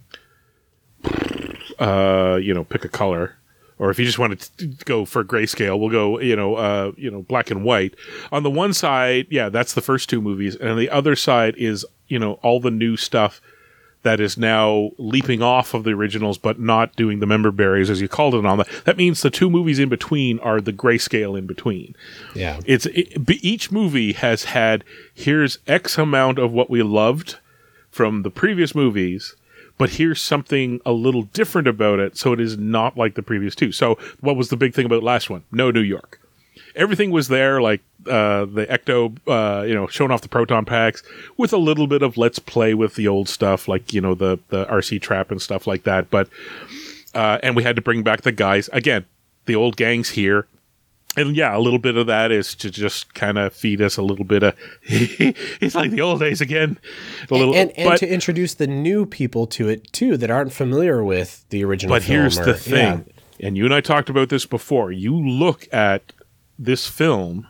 uh, you know, pick a color, or if you just want to go for grayscale, we'll go, you know, uh, you know, black and white. On the one side, yeah, that's the first two movies, and on the other side is, you know, all the new stuff that is now leaping off of the originals, but not doing the member berries, as you called it on that. That means the two movies in between are the grayscale in between. Yeah. It's it, each movie has had, here's X amount of what we loved from the previous movies, but here's something a little different about it, so it is not like the previous two. So what was the big thing about last one? No New York. Everything was there, like uh, the Ecto, uh, you know, showing off the proton packs with a little bit of let's play with the old stuff, like, you know, the, the R C trap and stuff like that. But, uh, and we had to bring back the guys. Again, the old gang's here. And yeah, a little bit of that is to just kind of feed us a little bit of, it's like the old days again. A little, and and but, to introduce the new people to it, too, that aren't familiar with the original but film. here's or, the thing, yeah. and you and I talked about this before. You look at this film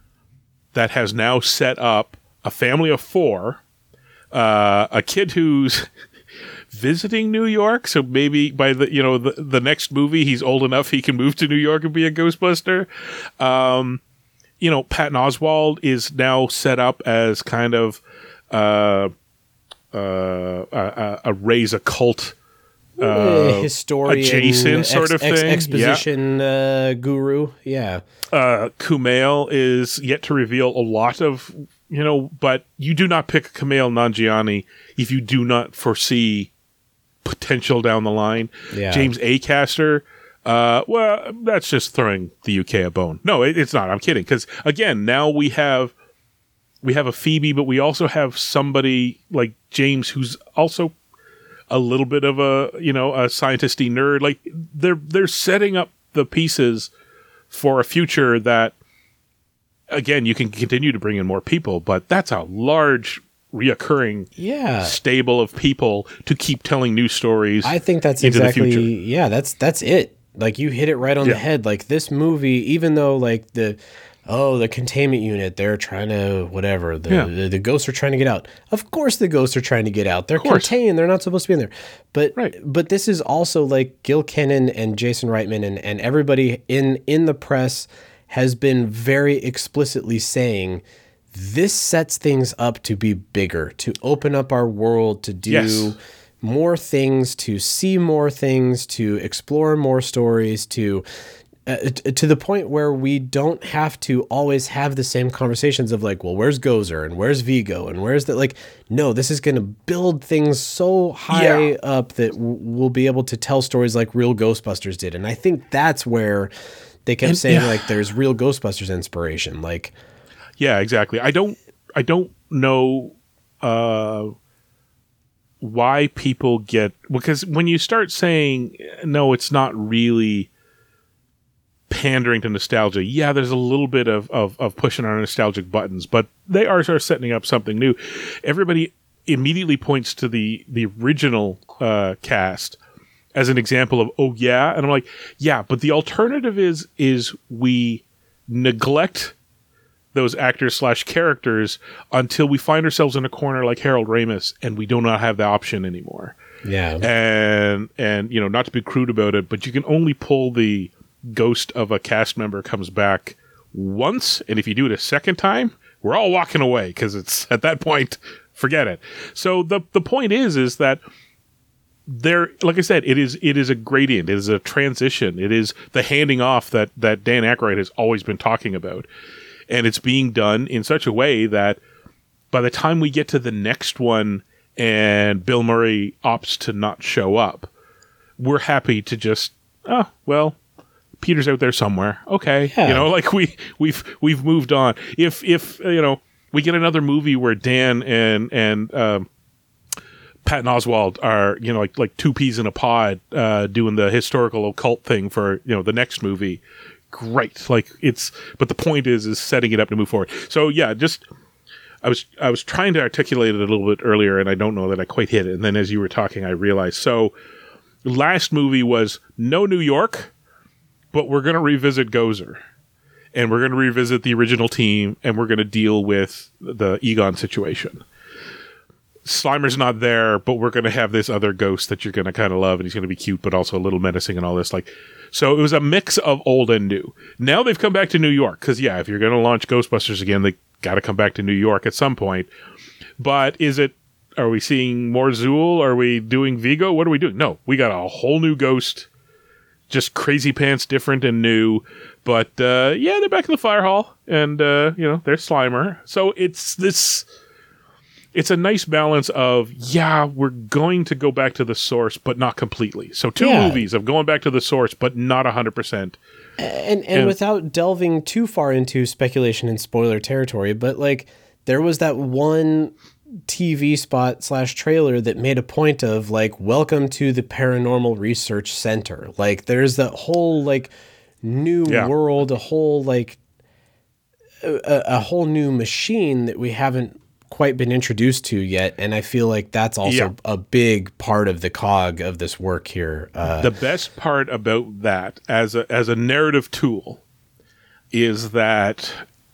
that has now set up a family of four, uh, a kid who's visiting New York, so maybe by the you know the, the next movie he's old enough he can move to New York and be a Ghostbuster. Um, you know, Patton Oswalt is now set up as kind of uh, uh, a, a raise a cult. Uh, historian, adjacent sort ex, of ex, thing, exposition yeah. uh, guru, yeah. Uh, Kumail is yet to reveal a lot of, you know, but you do not pick Kumail Nanjiani if you do not foresee potential down the line. Yeah. James Acaster, uh, well, that's just throwing the U K a bone. No, it, it's not. I'm kidding. Because again, now we have we have a Phoebe, but we also have somebody like James who's also a little bit of a, you know, a scientist-y nerd. Like they're they're setting up the pieces for a future that, again, you can continue to bring in more people, but that's a large reoccurring yeah. stable of people to keep telling new stories. I think that's into exactly, the future. yeah, that's that's it. Like you hit it right on yeah. the head. Like this movie, even though like the oh, the containment unit, they're trying to, whatever, the, yeah. the the ghosts are trying to get out. Of course the ghosts are trying to get out. They're contained. They're not supposed to be in there. But right. but this is also like Gil Kenan and Jason Reitman and, and everybody in, in the press has been very explicitly saying this sets things up to be bigger, to open up our world, to do yes. more things, to see more things, to explore more stories, to... Uh, t- to the point where we don't have to always have the same conversations of like, well, where's Gozer and where's Vigo and where's that? Like, no, this is going to build things so high yeah. up that w- we'll be able to tell stories like real Ghostbusters did. And I think that's where they kept and, saying yeah. like, there's real Ghostbusters inspiration. Like, yeah, exactly. I don't, I don't know, uh, why people get, because when you start saying, no, it's not really pandering to nostalgia. Yeah, there's a little bit of, of, of pushing on nostalgic buttons, but they are sort of setting up something new. Everybody immediately points to the, the original uh, cast as an example of, oh yeah, and I'm like, yeah, but the alternative is is we neglect those actors slash characters until we find ourselves in a corner like Harold Ramis, and we do not have the option anymore. Yeah, and and you know, not to be crude about it, but you can only pull the ghost of a cast member comes back once, and if you do it a second time, we're all walking away because it's at that point, forget it. So the the point is is that there, like I said, it is it is a gradient, it is a transition, it is the handing off that that Dan Aykroyd has always been talking about, and it's being done in such a way that by the time we get to the next one and Bill Murray opts to not show up, we're happy to just, oh well, Peter's out there somewhere. Okay. Yeah. You know, like we, we've, we've moved on. If, if, you know, we get another movie where Dan and, and, um, Patton Oswalt are, you know, like, like two peas in a pod, uh, doing the historical occult thing for, you know, the next movie. Great. Like it's, but the point is, is setting it up to move forward. So yeah, just, I was, I was trying to articulate it a little bit earlier and I don't know that I quite hit it. And then as you were talking, I realized, so last movie was no New York, but we're going to revisit Gozer, and we're going to revisit the original team, and we're going to deal with the Egon situation. Slimer's not there, but we're going to have this other ghost that you're going to kind of love, and he's going to be cute, but also a little menacing and all this. Like, so it was a mix of old and new. Now they've come back to New York, because yeah, if you're going to launch Ghostbusters again, they got to come back to New York at some point. But is it Are we seeing more Zool? Are we doing Vigo? What are we doing? No, we got a whole new Ghost. Just crazy pants, different and new. But, uh, yeah, they're back in the fire hall. And, uh, you know, they're Slimer. So it's this... It's a nice balance of, yeah, we're going to go back to the source, but not completely. So two yeah. movies of going back to the source, but not one hundred percent. And, and, and without delving too far into speculation and spoiler territory, but, like, there was that one T V spot slash trailer that made a point of, like, welcome to the Paranormal Research Center. Like, there's that whole, like, new yeah. world, a whole, like, a, a whole new machine that we haven't quite been introduced to yet, and I feel like that's also yeah. a big part of the cog of this work here. Uh, the best part about that as a as a narrative tool is that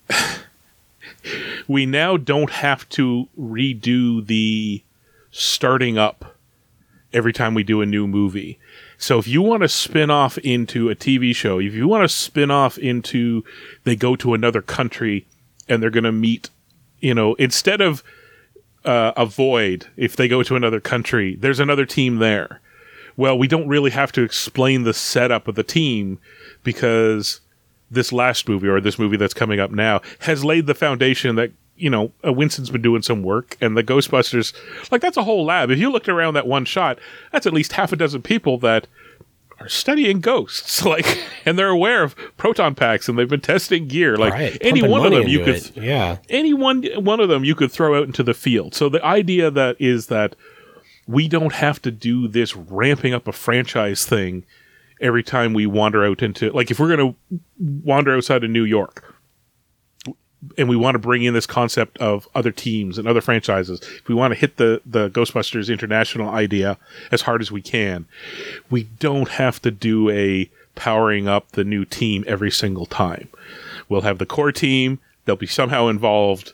we now don't have to redo the starting up every time we do a new movie. So if you want to spin off into a T V show, if you want to spin off into they go to another country and they're going to meet, you know, instead of uh, a void, if they go to another country, there's another team there. Well, we don't really have to explain the setup of the team because this last movie, or this movie that's coming up now, has laid the foundation that, you know, uh, Winston's been doing some work, and the Ghostbusters, like, that's a whole lab. If you looked around that one shot, that's at least half a dozen people that are studying ghosts, like, and they're aware of proton packs, and they've been testing gear. Like, right. any Pumping one of money them, you into could, it. yeah, any one one of them, you could throw out into the field. So the idea that is that we don't have to do this ramping up a franchise thing every time we wander out into, like, if we're going to wander outside of New York, and we want to bring in this concept of other teams and other franchises, if we want to hit the, the Ghostbusters International idea as hard as we can, we don't have to do a powering up the new team every single time. We'll have the core team, they'll be somehow involved,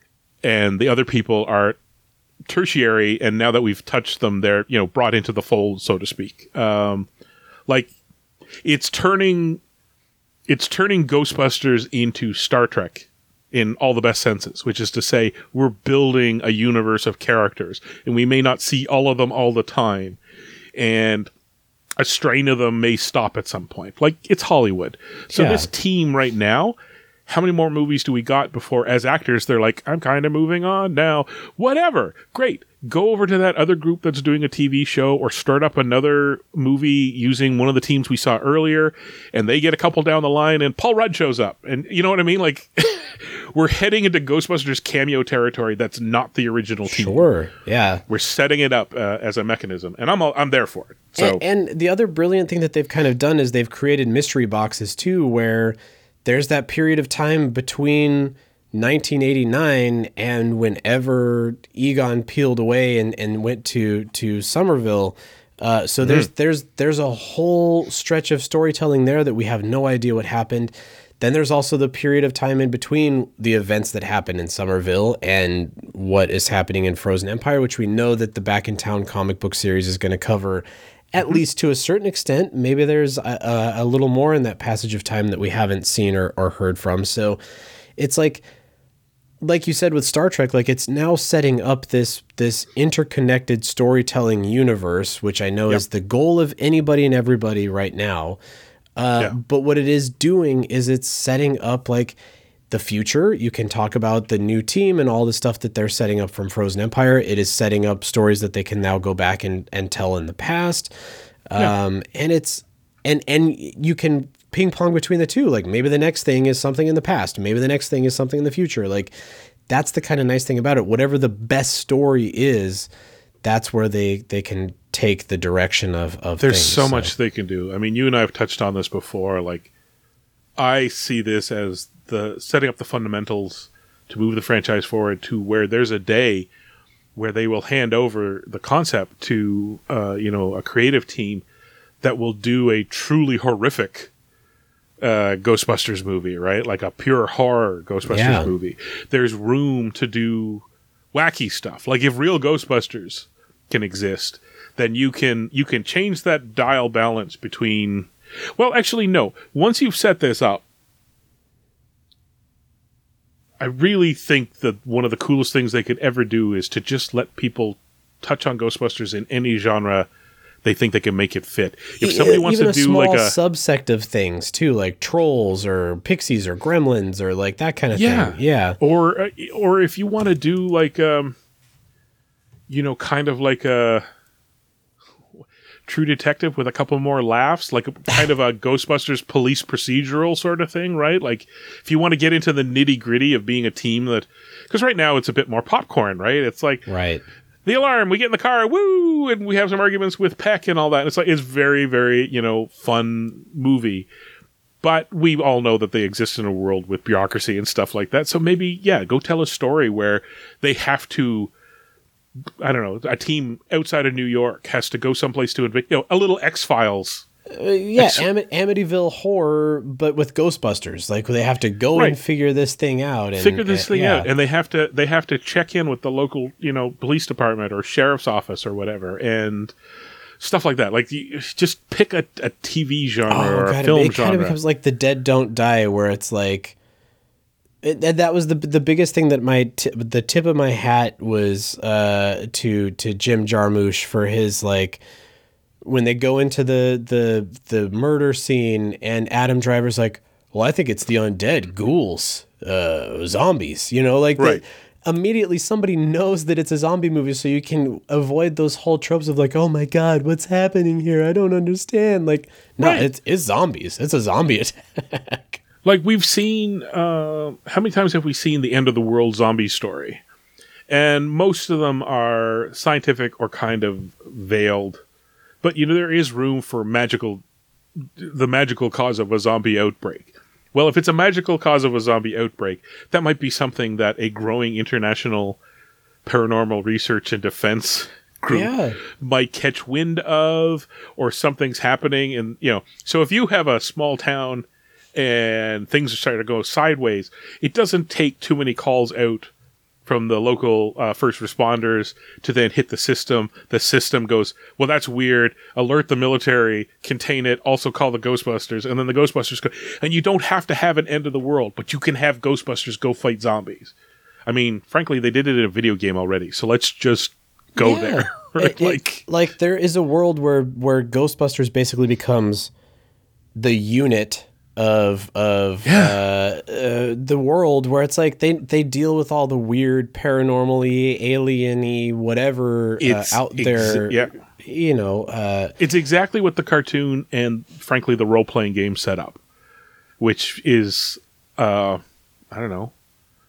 and the other people are tertiary, and now that we've touched them, they're, you know, brought into the fold, so to speak. Um, like, it's turning, it's turning Ghostbusters into Star Trek in all the best senses, which is to say we're building a universe of characters, and we may not see all of them all the time, and a strain of them may stop at some point. Like, it's Hollywood. So yeah. this team right now, how many more movies do we got before, as actors, they're like, I'm kind of moving on now. Whatever. Great. Go over to that other group that's doing a T V show, or start up another movie using one of the teams we saw earlier, and they get a couple down the line, and Paul Rudd shows up. And you know what I mean? Like, we're heading into Ghostbusters cameo territory that's not the original team. Sure, yeah. We're setting it up uh, as a mechanism, and I'm all, I'm there for it. So, and, and the other brilliant thing that they've kind of done is they've created mystery boxes too, where there's that period of time between nineteen eighty-nine and whenever Egon peeled away and, and went to to Somerville. Uh, so there's mm. there's there's a whole stretch of storytelling there that we have no idea what happened. Then there's also the period of time in between the events that happened in Somerville and what is happening in Frozen Empire, which we know that the Back in Town comic book series is going to cover, at least to a certain extent. Maybe there's a, a little more in that passage of time that we haven't seen or, or heard from. So it's like, like you said with Star Trek, like, it's now setting up this this interconnected storytelling universe, which I know yep. is the goal of anybody and everybody right now. Uh, yeah. But what it is doing is it's setting up, like, the future. You can talk about the new team and all the stuff that they're setting up from Frozen Empire. It is setting up stories that they can now go back and, and tell in the past. Um, yeah. And it's and and you can ping pong between the two. Like, maybe the next thing is something in the past. Maybe the next thing is something in the future. Like, that's the kind of nice thing about it. Whatever the best story is, that's where they, they can take the direction of, of There's things, so, so much they can do. I mean, you and I have touched on this before. Like, I see this as the setting up the fundamentals to move the franchise forward to where there's a day where they will hand over the concept to, uh, you know, a creative team that will do a truly horrific uh, Ghostbusters movie, right? Like a pure horror Ghostbusters yeah. movie. There's room to do wacky stuff. Like, if real Ghostbusters can exist, then you can you can change that dial balance between... Well, actually, no. Once you've set this up, I really think that one of the coolest things they could ever do is to just let people touch on Ghostbusters in any genre they think they can make it fit. If somebody wants Even to a do small like a subsect of things too, like trolls or pixies or gremlins or like that kind of yeah, thing. Yeah. Or uh, or if you want to do like um, you know, kind of like a True Detective with a couple more laughs, like a kind of a Ghostbusters police procedural sort of thing, right? Like if you want to get into the nitty gritty of being a team that, because right now it's a bit more popcorn, right? It's like right. The alarm, we get in the car, woo, and we have some arguments with Peck and all that. And it's like it's very, very, you know, fun movie. But we all know that they exist in a world with bureaucracy and stuff like that. So maybe, yeah, go tell a story where they have to, I don't know, a team outside of New York has to go someplace to invade, you know, a little X-Files. Uh, yeah, X- Am- Amityville horror, but with Ghostbusters. Like they have to go Right. and figure this thing out. And, Figure this uh, thing yeah. out, and they have to they have to check in with the local, you know, police department or sheriff's office or whatever, and stuff like that. Like, you just pick a, a T V genre Oh or god, a it, film it kind genre. of becomes like The Dead Don't Die, where it's like. It, that that was the the biggest thing that my t- the tip of my hat was uh, to to Jim Jarmusch for his like. When they go into the, the the murder scene and Adam Driver's like, well, I think it's the undead ghouls, uh, zombies, you know, like Right. they, immediately somebody knows that it's a zombie movie, so you can avoid those whole tropes of like, oh my god, what's happening here? I don't understand. Like, no, Right. it's it's zombies. It's a zombie attack. Like, we've seen, uh, how many times have we seen the end of the world zombie story? And most of them are scientific or kind of veiled. But, you know, there is room for magical, the magical cause of a zombie outbreak. Well, if it's a magical cause of a zombie outbreak, that might be something that a growing international paranormal research and defense group Yeah. might catch wind of, or something's happening. And, you know, so if you have a small town and things are starting to go sideways, it doesn't take too many calls out from the local uh, first responders to then hit the system. The system goes, well, that's weird. Alert the military, contain it, also call the Ghostbusters. And then the Ghostbusters go, and you don't have to have an end of the world, but you can have Ghostbusters go fight zombies. I mean, frankly, they did it in a video game already. So let's just go Yeah. there. Right? It- it- like, like there is a world where where Ghostbusters basically becomes the unit of of uh, uh, the world, where it's like they they deal with all the weird paranormally alien-y whatever uh, It's out ex- there. yeah. You know, uh, it's exactly what the cartoon and, frankly, the role-playing game set up, which is, uh, I don't know,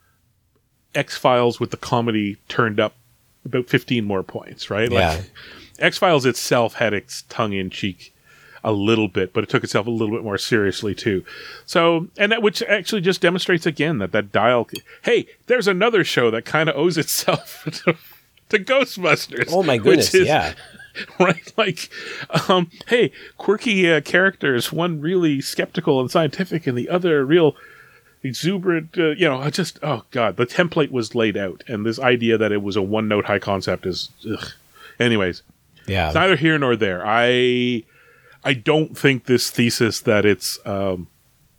X-Files with the comedy turned up about fifteen more points, right? Yeah. Like, X-Files itself had its tongue-in-cheek a little bit, but it took itself a little bit more seriously too. So, and that which actually just demonstrates again that that dial. Hey, there's another show that kind of owes itself to, to Ghostbusters. oh my goodness, which is, yeah. Right, like, um, hey, quirky uh, characters. One really skeptical and scientific, and the other real exuberant. Uh, you know, just oh god, the template was laid out, and this idea that it was a one-note high concept is. Ugh. Anyways, Yeah. it's neither here nor there. I. I don't think this thesis that it's um,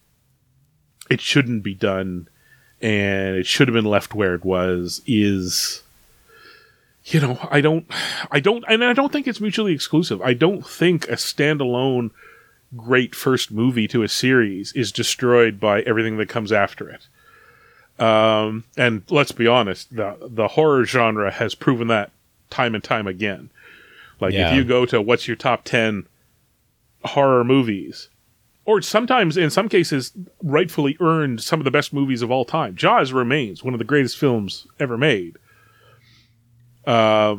it shouldn't be done and it should have been left where it was is, you know, I don't, I don't, and I don't think it's mutually exclusive. I don't think a standalone great first movie to a series is destroyed by everything that comes after it. Um, and let's be honest, the the horror genre has proven that time and time again. Like Yeah. if you go to what's your top ten horror movies, or sometimes in some cases rightfully earned some of the best movies of all time, Jaws remains one of the greatest films ever made. Uh,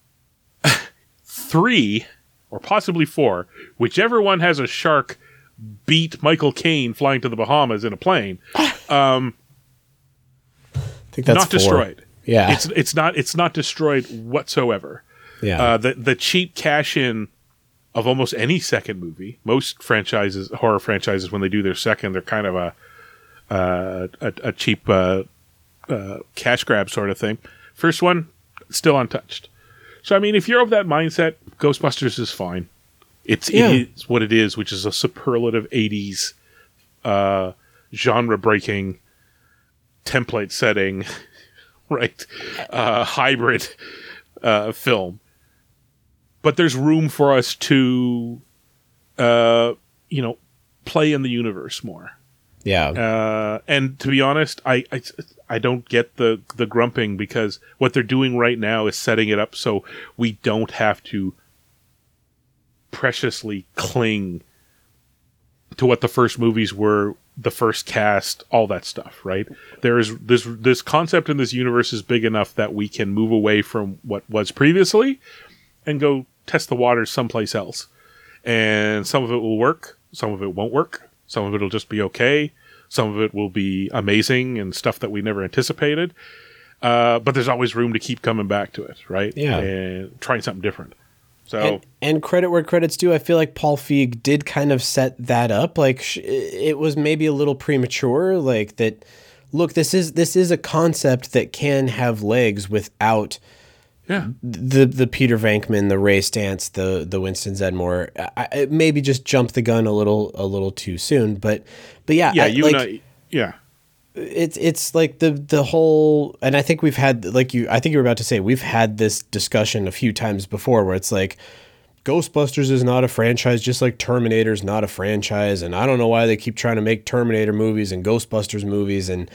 three or possibly four, whichever one has a shark beat Michael Caine flying to the Bahamas in a plane, um, I think that's not four. destroyed. Yeah. It's it's not it's not destroyed whatsoever. Yeah. Uh, the the cheap cash in of almost any second movie. Most franchises, horror franchises, when they do their second, they're kind of a uh, a, a cheap uh, uh, cash grab sort of thing. First one, still untouched. So I mean, if you're of that mindset, Ghostbusters is fine. It's Yeah. it is what it is, which is a superlative eighties uh, genre breaking template setting, right? Uh, hybrid uh, film. but there's room for us to, uh, you know, play in the universe more. Yeah. Uh, and to be honest, I, I, I don't get the, the grumping, because what they're doing right now is setting it up so we don't have to preciously cling to what the first movies were, the first cast, all that stuff, right? There is this this concept in this universe is big enough that we can move away from what was previously and go test the waters someplace else. And some of it will work, some of it won't work, some of it will just be okay, some of it will be amazing and stuff that we never anticipated. Uh, but there's always room to keep coming back to it, right? Yeah. And trying something different. So, and, and credit where credit's due. I feel like Paul Feig did kind of set that up. Like sh- it was maybe a little premature. Like that. Look, this is this is a concept that can have legs without yeah the the Peter Venkman, the Ray Stantz, the the Winston Zedmore. I, I maybe just jumped the gun a little a little too soon. But but yeah, yeah, I, you like, and I, yeah. It's it's like the the whole, and I think we've had, like you, I think you were about to say, we've had this discussion a few times before where it's like, Ghostbusters is not a franchise, just like Terminator's not a franchise, and I don't know why they keep trying to make Terminator movies and Ghostbusters movies, and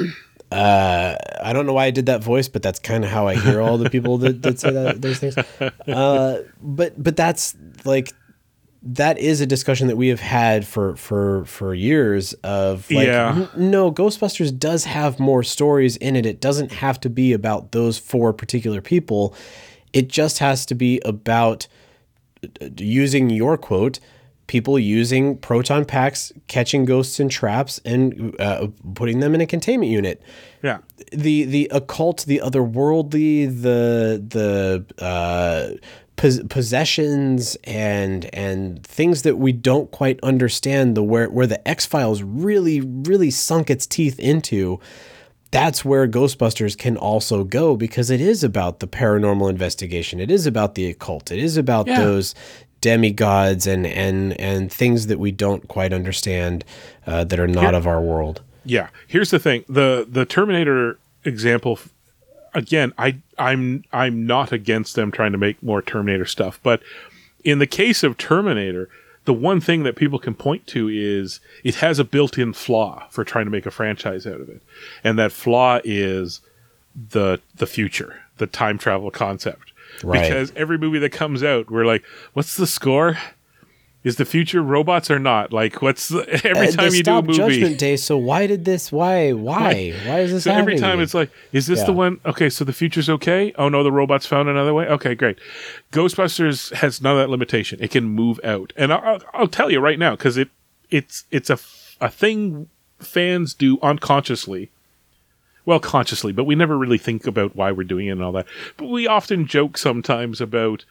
uh, I don't know why I did that voice, but that's kind of how I hear all the people that, that say that, those things. Uh, but but that's like, that is a discussion that we have had for, for, for years of like, yeah. n- no, Ghostbusters does have more stories in it. It doesn't have to be about those four particular people. It just has to be about, using your quote, people using proton packs, catching ghosts in traps, and uh, putting them in a containment unit. Yeah. The, the occult, the otherworldly, the, the, uh, possessions and and things that we don't quite understand, the where where the X-Files really really sunk its teeth into, that's where Ghostbusters can also go, because it is about the paranormal investigation, it is about the occult, it is about yeah. those demigods and and and things that we don't quite understand, uh, that are not Here, of our world. Yeah, here's the thing: the the Terminator example. Again, I, I'm I'm not against them trying to make more Terminator stuff, but in the case of Terminator, the one thing that people can point to is it has a built-in flaw for trying to make a franchise out of it, and that flaw is the the future, the time travel concept. Right. Because every movie that comes out, we're like, "What's the score? Is the future robots or not? Like, what's the, every uh, time you do a movie? Judgment Day. So why did this? Why? Why? Why is this so happening? Every time it's like, is this yeah. the one? Okay, so the future's okay. Oh no, the robots found another way. Okay, great. Ghostbusters has none of that limitation. It can move out, and I'll, I'll, I'll tell you right now, because it it's it's a a thing fans do unconsciously. Well, consciously, but we never really think about why we're doing it and all that. But we often joke sometimes about.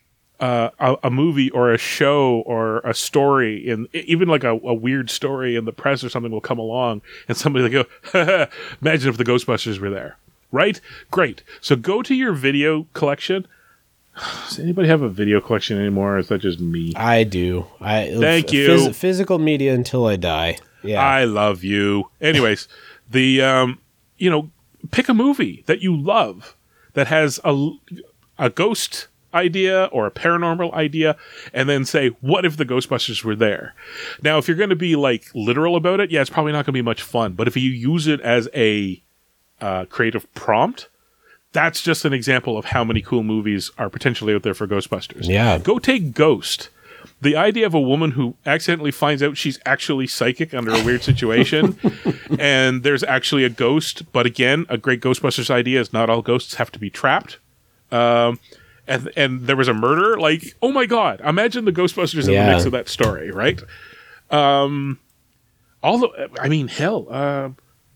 Uh, a, a movie or a show or a story, in even like a, a weird story in the press or something will come along, and somebody will go, imagine if the Ghostbusters were there, right? Great. So go to your video collection. Does anybody have a video collection anymore, or is that just me? I do. I Thank you. Phys- physical media until I die. Yeah. I love you. Anyways, the um, you know, pick a movie that you love that has a a ghost idea or a paranormal idea, and then say, what if the Ghostbusters were there? Now, if you're going to be like literal about it, yeah, it's probably not going to be much fun. But if you use it as a uh, creative prompt, that's just an example of how many cool movies are potentially out there for Ghostbusters. Yeah. Go take Ghost. The idea of a woman who accidentally finds out she's actually psychic under a weird situation, and there's actually a ghost. But again, a great Ghostbusters idea is not all ghosts have to be trapped. Um, And, and there was a murder. Like, oh my God! Imagine the Ghostbusters in yeah. the mix of that story, right? Um, all the, I mean, hell, uh,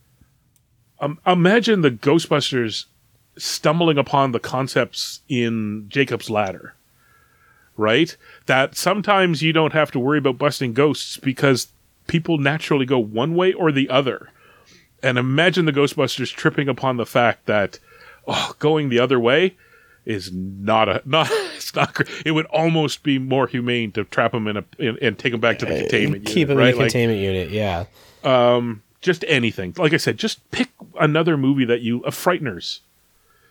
um, imagine the Ghostbusters stumbling upon the concepts in Jacob's Ladder, right? That sometimes you don't have to worry about busting ghosts because people naturally go one way or the other. And imagine the Ghostbusters tripping upon the fact that oh, going the other way is not a not it's not great. It would almost be more humane to trap them in a in, and take them back to the containment uh, unit. Keep them right? in a containment like, unit, yeah. Um, just anything. Like I said, just pick another movie that you uh, Frighteners.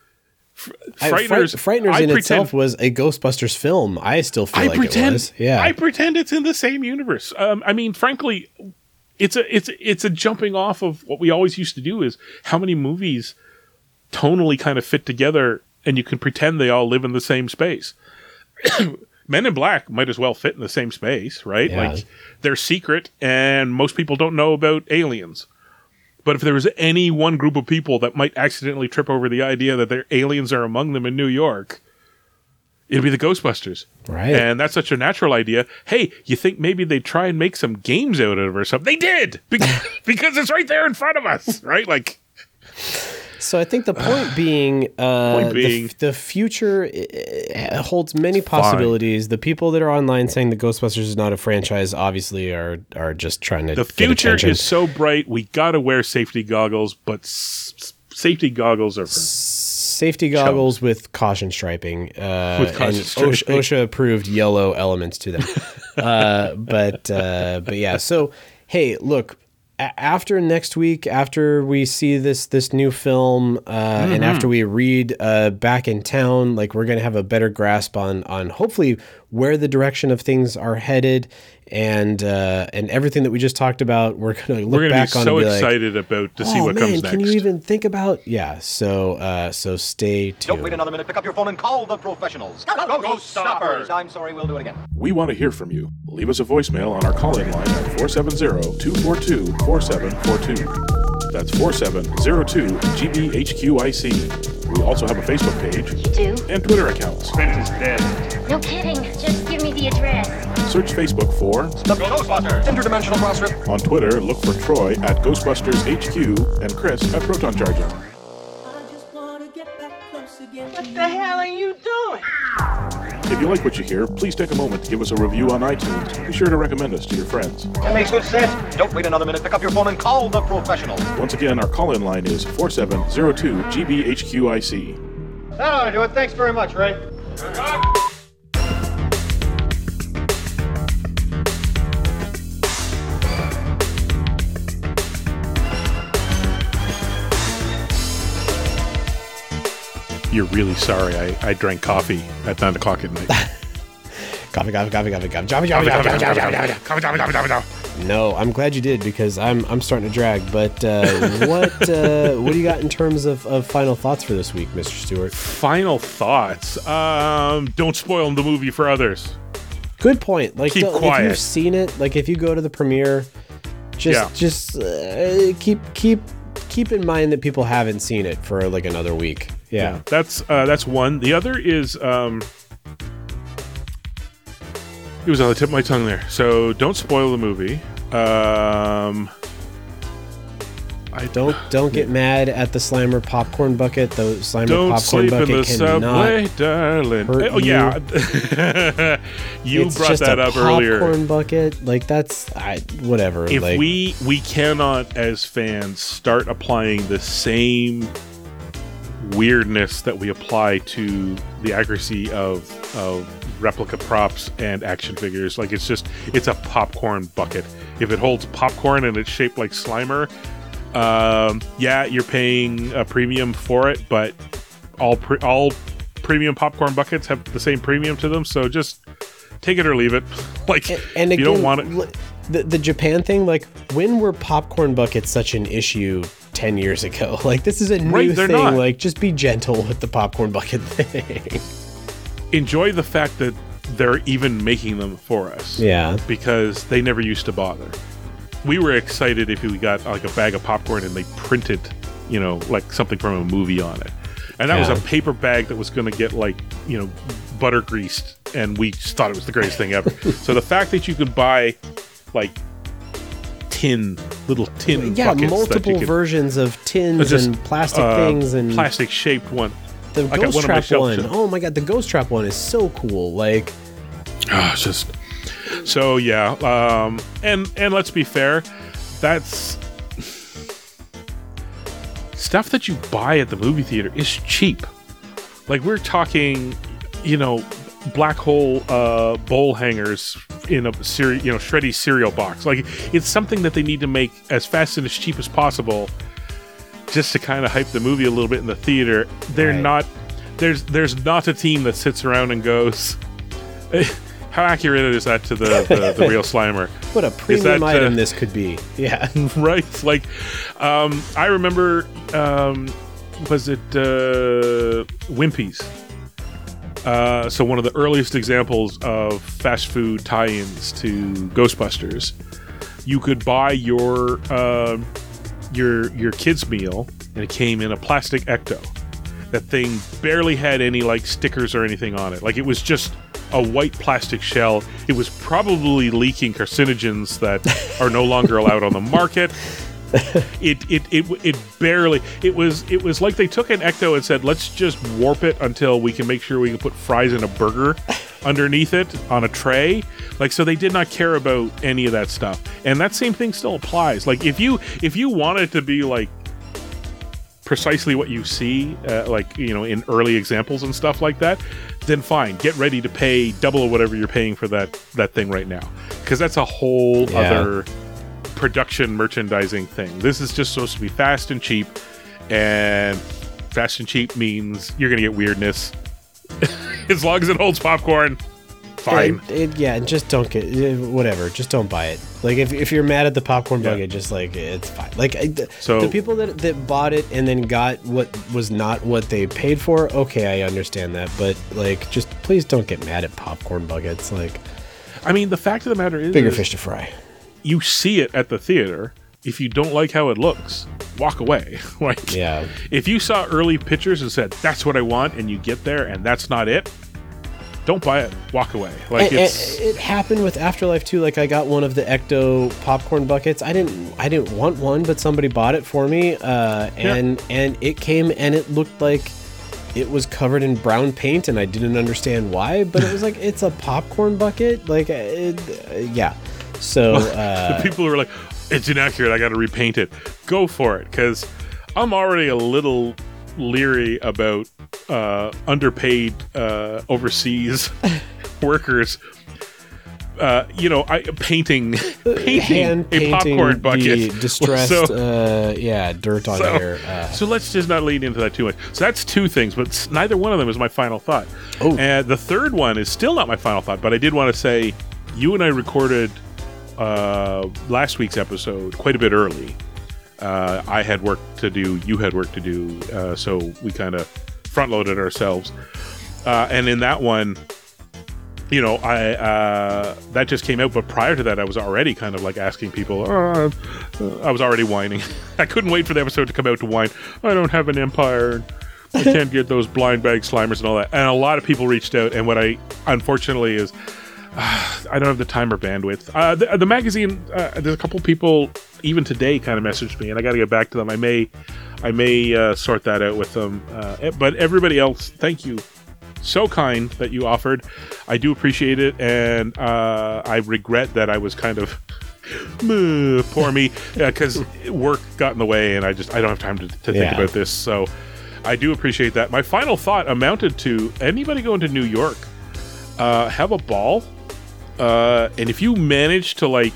Frighteners, I, Fright, Frighteners I in pretend, itself was a Ghostbusters film. I still feel I like pretend, it was. Yeah, I pretend it's in the same universe. Um, I mean, frankly, it's a it's it's a jumping off of what we always used to do. Is how many movies tonally kind of fit together, and you can pretend they all live in the same space. Men in Black might as well fit in the same space, right? Yeah. Like they're secret, and most people don't know about aliens. But if there was any one group of people that might accidentally trip over the idea that their aliens are among them in New York, it'd be the Ghostbusters. Right. And that's such a natural idea. Hey, you think maybe they'd try and make some games out of it or something? They did! Because, because it's right there in front of us, right? Like... So I think the point being, uh, point being the, the future uh, holds many possibilities. Fine. The people that are online saying the Ghostbusters is not a franchise obviously are are just trying to. The get future attention. is so bright. We got to wear safety goggles, but s- safety goggles are for safety goggles chums. with caution striping. Uh, with caution and striping. OSHA, OSHA approved yellow elements to them. uh, but uh, but yeah. So hey, look. After next week, after we see this this new film, uh, mm-hmm. and after we read uh, Back in Town, like we're gonna have a better grasp on on hopefully where the direction of things are headed, and uh, and everything that we just talked about. We're gonna look we're gonna back be on so and be excited like, about to oh, see what man, comes next. Can you even think about? Yeah. So uh, so stay tuned. Don't wait another minute. Pick up your phone and call the professionals. Go, go, go, stoppers! I'm sorry. We'll do it again. We want to hear from you. Leave us a voicemail on our call-in line at four seven zero, two four two, four seven four two. That's four seven zero two G B H Q I C. We also have a Facebook page. You do? And Twitter accounts. Brent is dead. No kidding. Just give me the address. Search Facebook for The Ghostbusters Interdimensional Crossrip. On Twitter, look for Troy at Ghostbusters H Q and Chris at Proton Charger. What the hell are you doing? If you like what you hear, please take a moment to give us a review on iTunes. Be sure to recommend us to your friends. That makes good sense. Don't wait another minute. Pick up your phone and call the professionals. Once again, our call-in line is four seven zero two G B H Q I C. That ought to do it. Thanks very much, Ray. You're really sorry I, I drank coffee at nine o'clock at night. Coffee, coffee, coffee, coffee, coffee, coffee, coffee, coffee, coffee, coffee, coffee, coffee, coffee. No, I'm glad you did because I'm I'm starting to drag. But uh, what uh, what do you got in terms of, of final thoughts for this week, Mister Stewart? Final thoughts. Um, don't spoil the movie for others. Good point. Like, keep the, quiet. If you've seen it, like if you go to the premiere, just yeah. just uh, keep keep keep in mind that people haven't seen it for like another week. Yeah, yeah that's uh, that's one. The other is um, it was on the tip of my tongue there. So don't spoil the movie. Um, I don't don't get mad at the Slimer popcorn bucket. The Slimer don't popcorn sleep bucket in the subway, darling. Hurt oh you. yeah, you it's brought just that a up earlier. Popcorn bucket, like that's I, whatever. If like, we we cannot as fans start applying the same weirdness that we apply to the accuracy of of replica props and action figures, like it's just it's a popcorn bucket. If it holds popcorn and it's shaped like Slimer, um, yeah, you're paying a premium for it, but all pre- all premium popcorn buckets have the same premium to them. So just take it or leave it. Like, and, and if again, you don't want it. The the Japan thing, like when were popcorn buckets such an issue ten years ago? Like this is a new right, they're thing. not. Like just be gentle with the popcorn bucket thing. Enjoy the fact that they're even making them for us. Yeah. Because they never used to bother. We were excited if we got like a bag of popcorn and they printed, you know, like something from a movie on it. And that yeah. was a paper bag that was going to get like, you know, butter greased. And we just thought it was the greatest thing ever. So the fact that you could buy like tin, little tin yeah, buckets. multiple could, versions of tins just, and plastic uh, things and plastic shaped one. The I Ghost one Trap one. Oh my god, the Ghost Trap one is so cool. Like, oh, it's just so yeah. Um, and and let's be fair, that's stuff that you buy at the movie theater is cheap. Like we're talking, you know, black hole uh, bowl hangers in a cereal, you know, Shreddy cereal box. Like it's something that they need to make as fast and as cheap as possible, just to kind of hype the movie a little bit in the theater. They're right. not. there's there's not a team that sits around and goes, how accurate is that to the, the, the real Slimer? What a premium that, item uh, this could be. Yeah. Right? Like, um, I remember, um, was it uh, Wimpy's? Uh, so one of the earliest examples of fast food tie-ins to Ghostbusters. You could buy your uh, your your kids' meal, and it came in a plastic Ecto. That thing barely had any like stickers or anything on it. Like it was just a white plastic shell. It was probably leaking carcinogens that are no longer allowed on the market. It it it it barely. It was it was like they took an Ecto and said, let's just warp it until we can make sure we can put fries in a burger underneath it on a tray. Like, so they did not care about any of that stuff. And that same thing still applies. Like if you if you want it to be like precisely what you see, uh, like, you know, in early examples and stuff like that, then fine, get ready to pay double or whatever you're paying for that that thing right now, because that's a whole yeah. other production merchandising thing. This is just supposed to be fast and cheap, and fast and cheap means you're gonna get weirdness. As long as it holds popcorn, fine. It, it, yeah, just don't get whatever. Just don't buy it. Like if, if you're mad at the popcorn Yeah. bucket, just like it's fine. Like I- the, So- the people that that bought it and then got what was not what they paid for. Okay, I understand that, but like just please don't get mad at popcorn buckets. Like I mean, the fact of the matter is, bigger is fish to fry. you see it at the theater. If you don't like how it looks, walk away. Like, Yeah. if you saw early pictures and said, that's what I want, and you get there and that's not it, don't buy it. Walk away. Like, And- it's... and it happened with Afterlife too. Like I got one of the Ecto popcorn buckets. I didn't I didn't want one, but somebody bought it for me. Uh, and and it came and it looked like it was covered in brown paint, and I didn't understand why. But it was like it's a popcorn bucket. Like it, uh, yeah. So uh, the people who are like, it's inaccurate, I got to repaint it. Go for it, because I'm already a little leery about uh, underpaid uh, overseas workers. Uh, you know, I painting painting hand a painting popcorn bucket. the distressed, So- uh, yeah, dirt on so, there. Uh, so let's just not lead into that too much. So that's two things, but s- neither one of them is my final thought. Oh. And the third one is still not my final thought, but I did want to say, you and I recorded uh, last week's episode quite a bit early. Uh, I had work to do, you had work to do, uh, so we kind of front-loaded ourselves. Uh, and in that one, you know, I uh, that just came out, but prior to that, I was already kind of like asking people. Uh, I was already whining. I couldn't wait for the episode to come out to whine. I don't have an empire. I can't get those blind bag Slimers and all that. And a lot of people reached out, and what I unfortunately is, uh, I don't have the time or bandwidth. Uh, the, the magazine, uh, there's a couple people even today kind of messaged me, and I got to get back to them. I may, I may uh, sort that out with them. Uh, but everybody else, thank you. So kind that you offered. I do appreciate it, and uh, I regret that I was kind of "Meh, poor me," because work got in the way, and I just I don't have time to, to think Yeah. about this. So I do appreciate that. My final thought amounted to anybody going to New York, uh, have a ball, uh, and if you manage to like,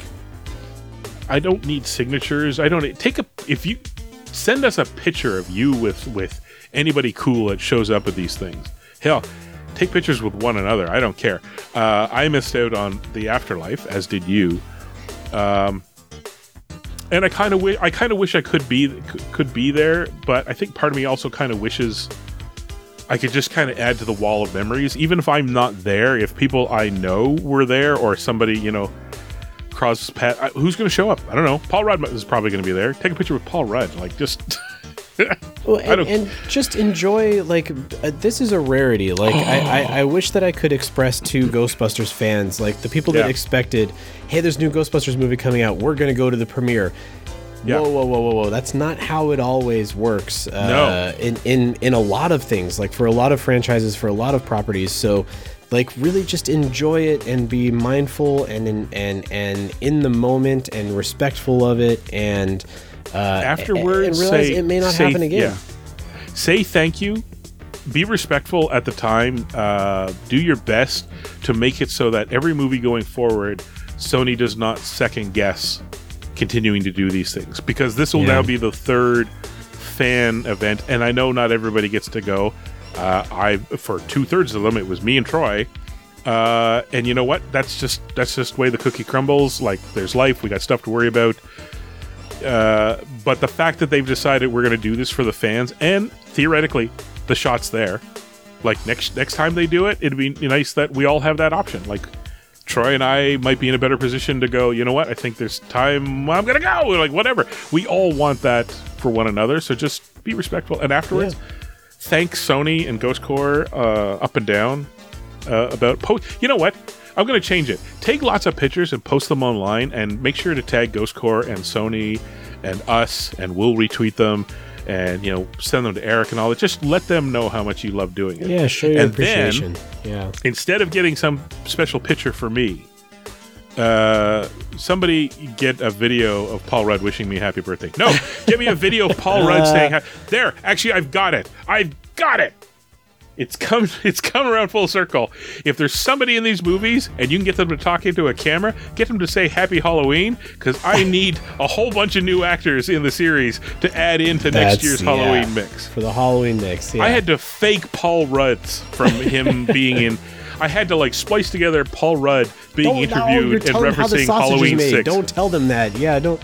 I don't need signatures. I don't take a if you send us a picture of you with with anybody cool that shows up at these things. Hell, take pictures with one another. I don't care. Uh, I missed out on the afterlife, as did you. Um, and I kind of wish I kind of wish I could be could be there, but I think part of me also kind of wishes I could just kind of add to the wall of memories, even if I'm not there. If people I know were there, or somebody, you know, cross path, who's going to show up? I don't know. Paul Rudd is probably going to be there. Take a picture with Paul Rudd, like just. Well, I and, don't- and just enjoy, like, uh, this is a rarity. Like, I, I, I wish that I could express to Ghostbusters fans, like, the people that Yeah. expected, hey, there's a new Ghostbusters movie coming out, we're going to go to the premiere. Yeah. Whoa, whoa, whoa, whoa, whoa. That's not how it always works. Uh, No. In, in, in a lot of things, like, for a lot of franchises, for a lot of properties. So, like, really just enjoy it and be mindful and in, and, and in the moment and respectful of it. And... Uh, Afterwards, and realize say, it may not say- happen again. yeah. Say thank you. Be respectful at the time. Uh, do your best to make it so that every movie going forward, Sony does not second guess continuing to do these things, because this will Yeah. now be the third fan event, and I know not everybody gets to go. Uh, I for two thirds of them, it was me and Troy. Uh, and you know what? That's just that's just the way the cookie crumbles. Like, there's life. We got stuff to worry about. Uh, but the fact that they've decided we're going to do this for the fans, and theoretically, the shot's there. Like, next next time they do it, it'd be nice that we all have that option. Like, Troy and I might be in a better position to go, you know what? I think there's time. I'm going to go. Like, whatever. We all want that for one another. So just be respectful. And afterwards, yeah. thank Sony and Ghost Corps uh, up and down. Uh, about post, you know what? I'm going to change it. Take lots of pictures and post them online, and make sure to tag Ghost Corps and Sony and us, and we'll retweet them, and you know, send them to Eric and all that. Just let them know how much you love doing it. Yeah, show your and appreciation. Then, yeah. Instead of getting some special picture for me, uh, somebody get a video of Paul Rudd wishing me happy birthday. No, get me a video of Paul Rudd saying, ha- "There, actually, I've got it. I've got it." It's come it's come around full circle. If there's somebody in these movies and you can get them to talk into a camera, get them to say Happy Halloween, because I need a whole bunch of new actors in the series to add into That's, next year's yeah, Halloween mix. For the Halloween mix, yeah. I had to fake Paul Rudd from him being in... I had to like splice together Paul Rudd being don't, interviewed no, and referencing Halloween six. Don't tell them that. Yeah, don't...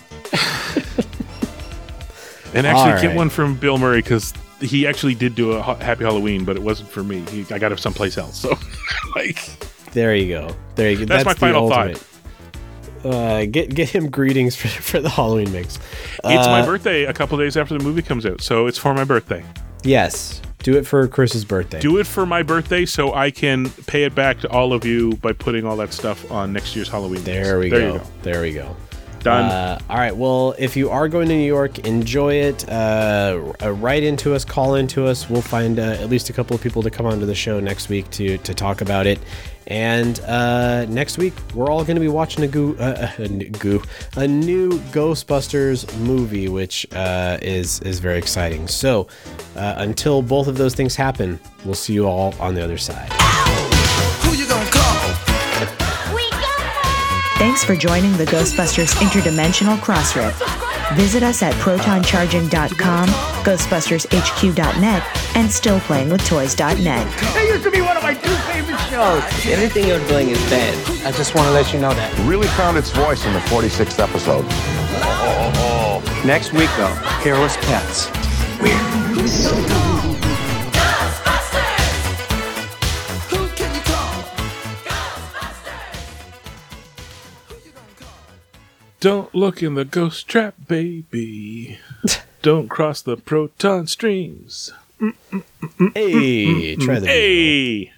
And actually All get right. one from Bill Murray, because... he actually did do a ha- Happy Halloween, but it wasn't for me. He, I got it someplace else. So, like, there you go. There you go. That's, That's my final ultimate. thought. Uh, get get him greetings for, for the Halloween mix. It's uh, my birthday a couple days after the movie comes out, so it's for my birthday. Yes, do it for Chris's birthday. Do it for my birthday, so I can pay it back to all of you by putting all that stuff on next year's Halloween. There we there go. You go. There we go. Done. Uh, all right. Well, if you are going to New York, enjoy it. Uh, write into us, call into us. We'll find uh, at least a couple of people to come onto the show next week to to talk about it. And uh, next week, we're all going to be watching a goo, uh, a, goo, a new Ghostbusters movie, which uh, is is very exciting. So, uh, until both of those things happen, we'll see you all on the other side. Who you gonna call? Thanks for joining the Ghostbusters Interdimensional Crossrip. Visit us at proton charging dot com, ghostbusters h q dot net, and still playing with toys dot net. That used to be one of my two favorite shows. Everything you're doing is bad. I just want to let you know that. Really found its voice in the forty-sixth episode. Oh, oh, oh. Next week, though, Hairless Pets. Weird. Don't look in the ghost trap, baby. Don't cross the proton streams. Hey, try the Hey.